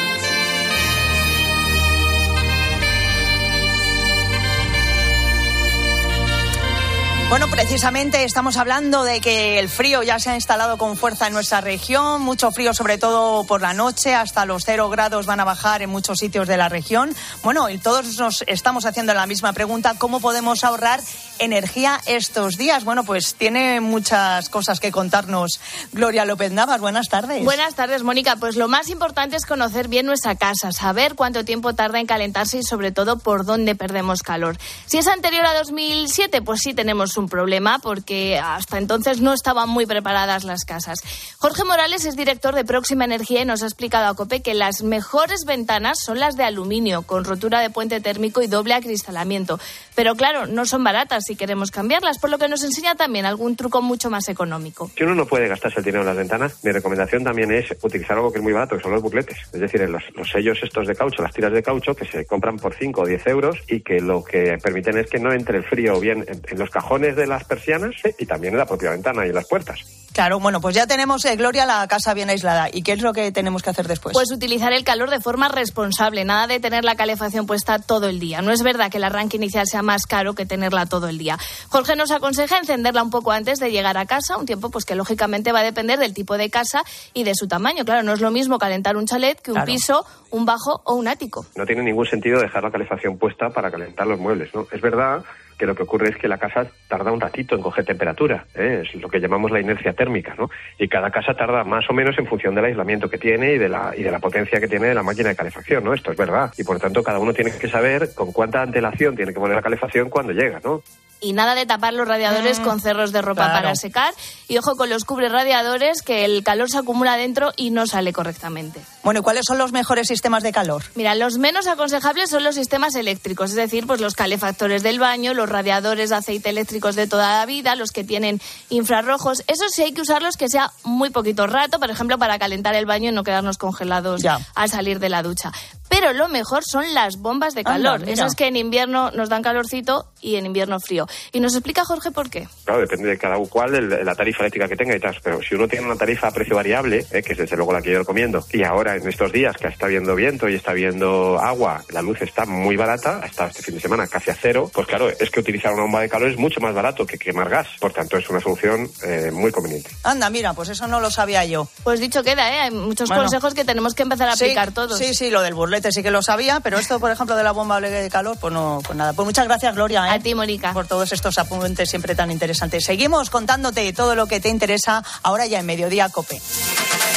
Bueno, precisamente estamos hablando de que el frío ya se ha instalado con fuerza en nuestra región, mucho frío sobre todo por la noche, hasta los cero grados van a bajar en muchos sitios de la región. Bueno, y todos nos estamos haciendo la misma pregunta, ¿cómo podemos ahorrar energía estos días? Bueno, pues tiene muchas cosas que contarnos Gloria López Navas. Buenas tardes. Buenas tardes, Mónica. Pues lo más importante es conocer bien nuestra casa, saber cuánto tiempo tarda en calentarse y sobre todo por dónde perdemos calor. Si es anterior a dos mil siete, pues sí tenemos un problema porque hasta entonces no estaban muy preparadas las casas. Jorge Morales es director de Próxima Energía y nos ha explicado a COPE que las mejores ventanas son las de aluminio, con rotura de puente térmico y doble acristalamiento. Pero claro, no son baratas si queremos cambiarlas, por lo que nos enseña también algún truco mucho más económico. Si uno no puede gastarse el dinero en las ventanas, mi recomendación también es utilizar algo que es muy barato, que son los bucletes. Es decir, los, los sellos estos de caucho, las tiras de caucho, que se compran por cinco o diez euros y que lo que permiten es que no entre el frío bien en, en los cajones de las persianas, ¿eh? Y también en la propia ventana y en las puertas. Claro, bueno, pues ya tenemos, eh, Gloria, la casa bien aislada. ¿Y qué es lo que tenemos que hacer después? Pues utilizar el calor de forma responsable, nada de tener la calefacción puesta todo el día. No es verdad que el arranque inicial sea más caro que tenerla todo el día. Jorge nos aconseja encenderla un poco antes de llegar a casa, un tiempo pues que lógicamente va a depender del tipo de casa y de su tamaño. Claro, no es lo mismo calentar un chalet que un Claro. piso, un bajo o un ático. No tiene ningún sentido dejar la calefacción puesta para calentar los muebles, ¿no? Es verdad que lo que ocurre es que la casa tarda un ratito en coger temperatura, ¿eh? Es lo que llamamos la inercia térmica, ¿no? Y cada casa tarda más o menos en función del aislamiento que tiene y de la y de la potencia que tiene la máquina de calefacción, ¿no? Esto es verdad. Y por tanto cada uno tiene que saber con cuánta antelación tiene que poner la calefacción cuando llega, ¿no? Y nada de tapar los radiadores Mm, con cerros de ropa claro. para secar. Y ojo con los cubre radiadores, que el calor se acumula dentro y no sale correctamente. Bueno, ¿y cuáles son los mejores sistemas de calor? Mira, los menos aconsejables son los sistemas eléctricos, es decir, pues los calefactores del baño, los radiadores de aceite eléctricos de toda la vida, los que tienen infrarrojos. Esos sí hay que usarlos que sea muy poquito rato, por ejemplo, para calentar el baño y no quedarnos congelados Ya. al salir de la ducha. Pero lo mejor son las bombas de Anda, calor, mira. esas que en invierno nos dan calorcito y en invierno frío. Y nos explica Jorge por qué. Claro, depende de cada cual, el- la tarifa eléctrica que tenga y tal. Pero si uno tiene una tarifa a precio variable, eh, que es desde luego la que yo recomiendo, y ahora en estos días que está habiendo viento y está habiendo agua, la luz está muy barata, ha estado este fin de semana casi a cero, pues claro, es que utilizar una bomba de calor es mucho más barato que quemar gas. Por tanto, es una solución eh, muy conveniente. Anda, mira, pues eso no lo sabía yo. Pues dicho queda, ¿eh? Hay muchos Bueno. consejos que tenemos que empezar a Sí, aplicar todos. Sí, sí, lo del burlete sí que lo sabía, pero esto, por ejemplo, de la bomba de calor, pues no, pues nada. Pues muchas gracias, Gloria, ¿eh? A ti, Mónica. Por todos estos apuntes siempre tan interesantes. Seguimos contándote todo lo que te interesa ahora ya en Mediodía COPE.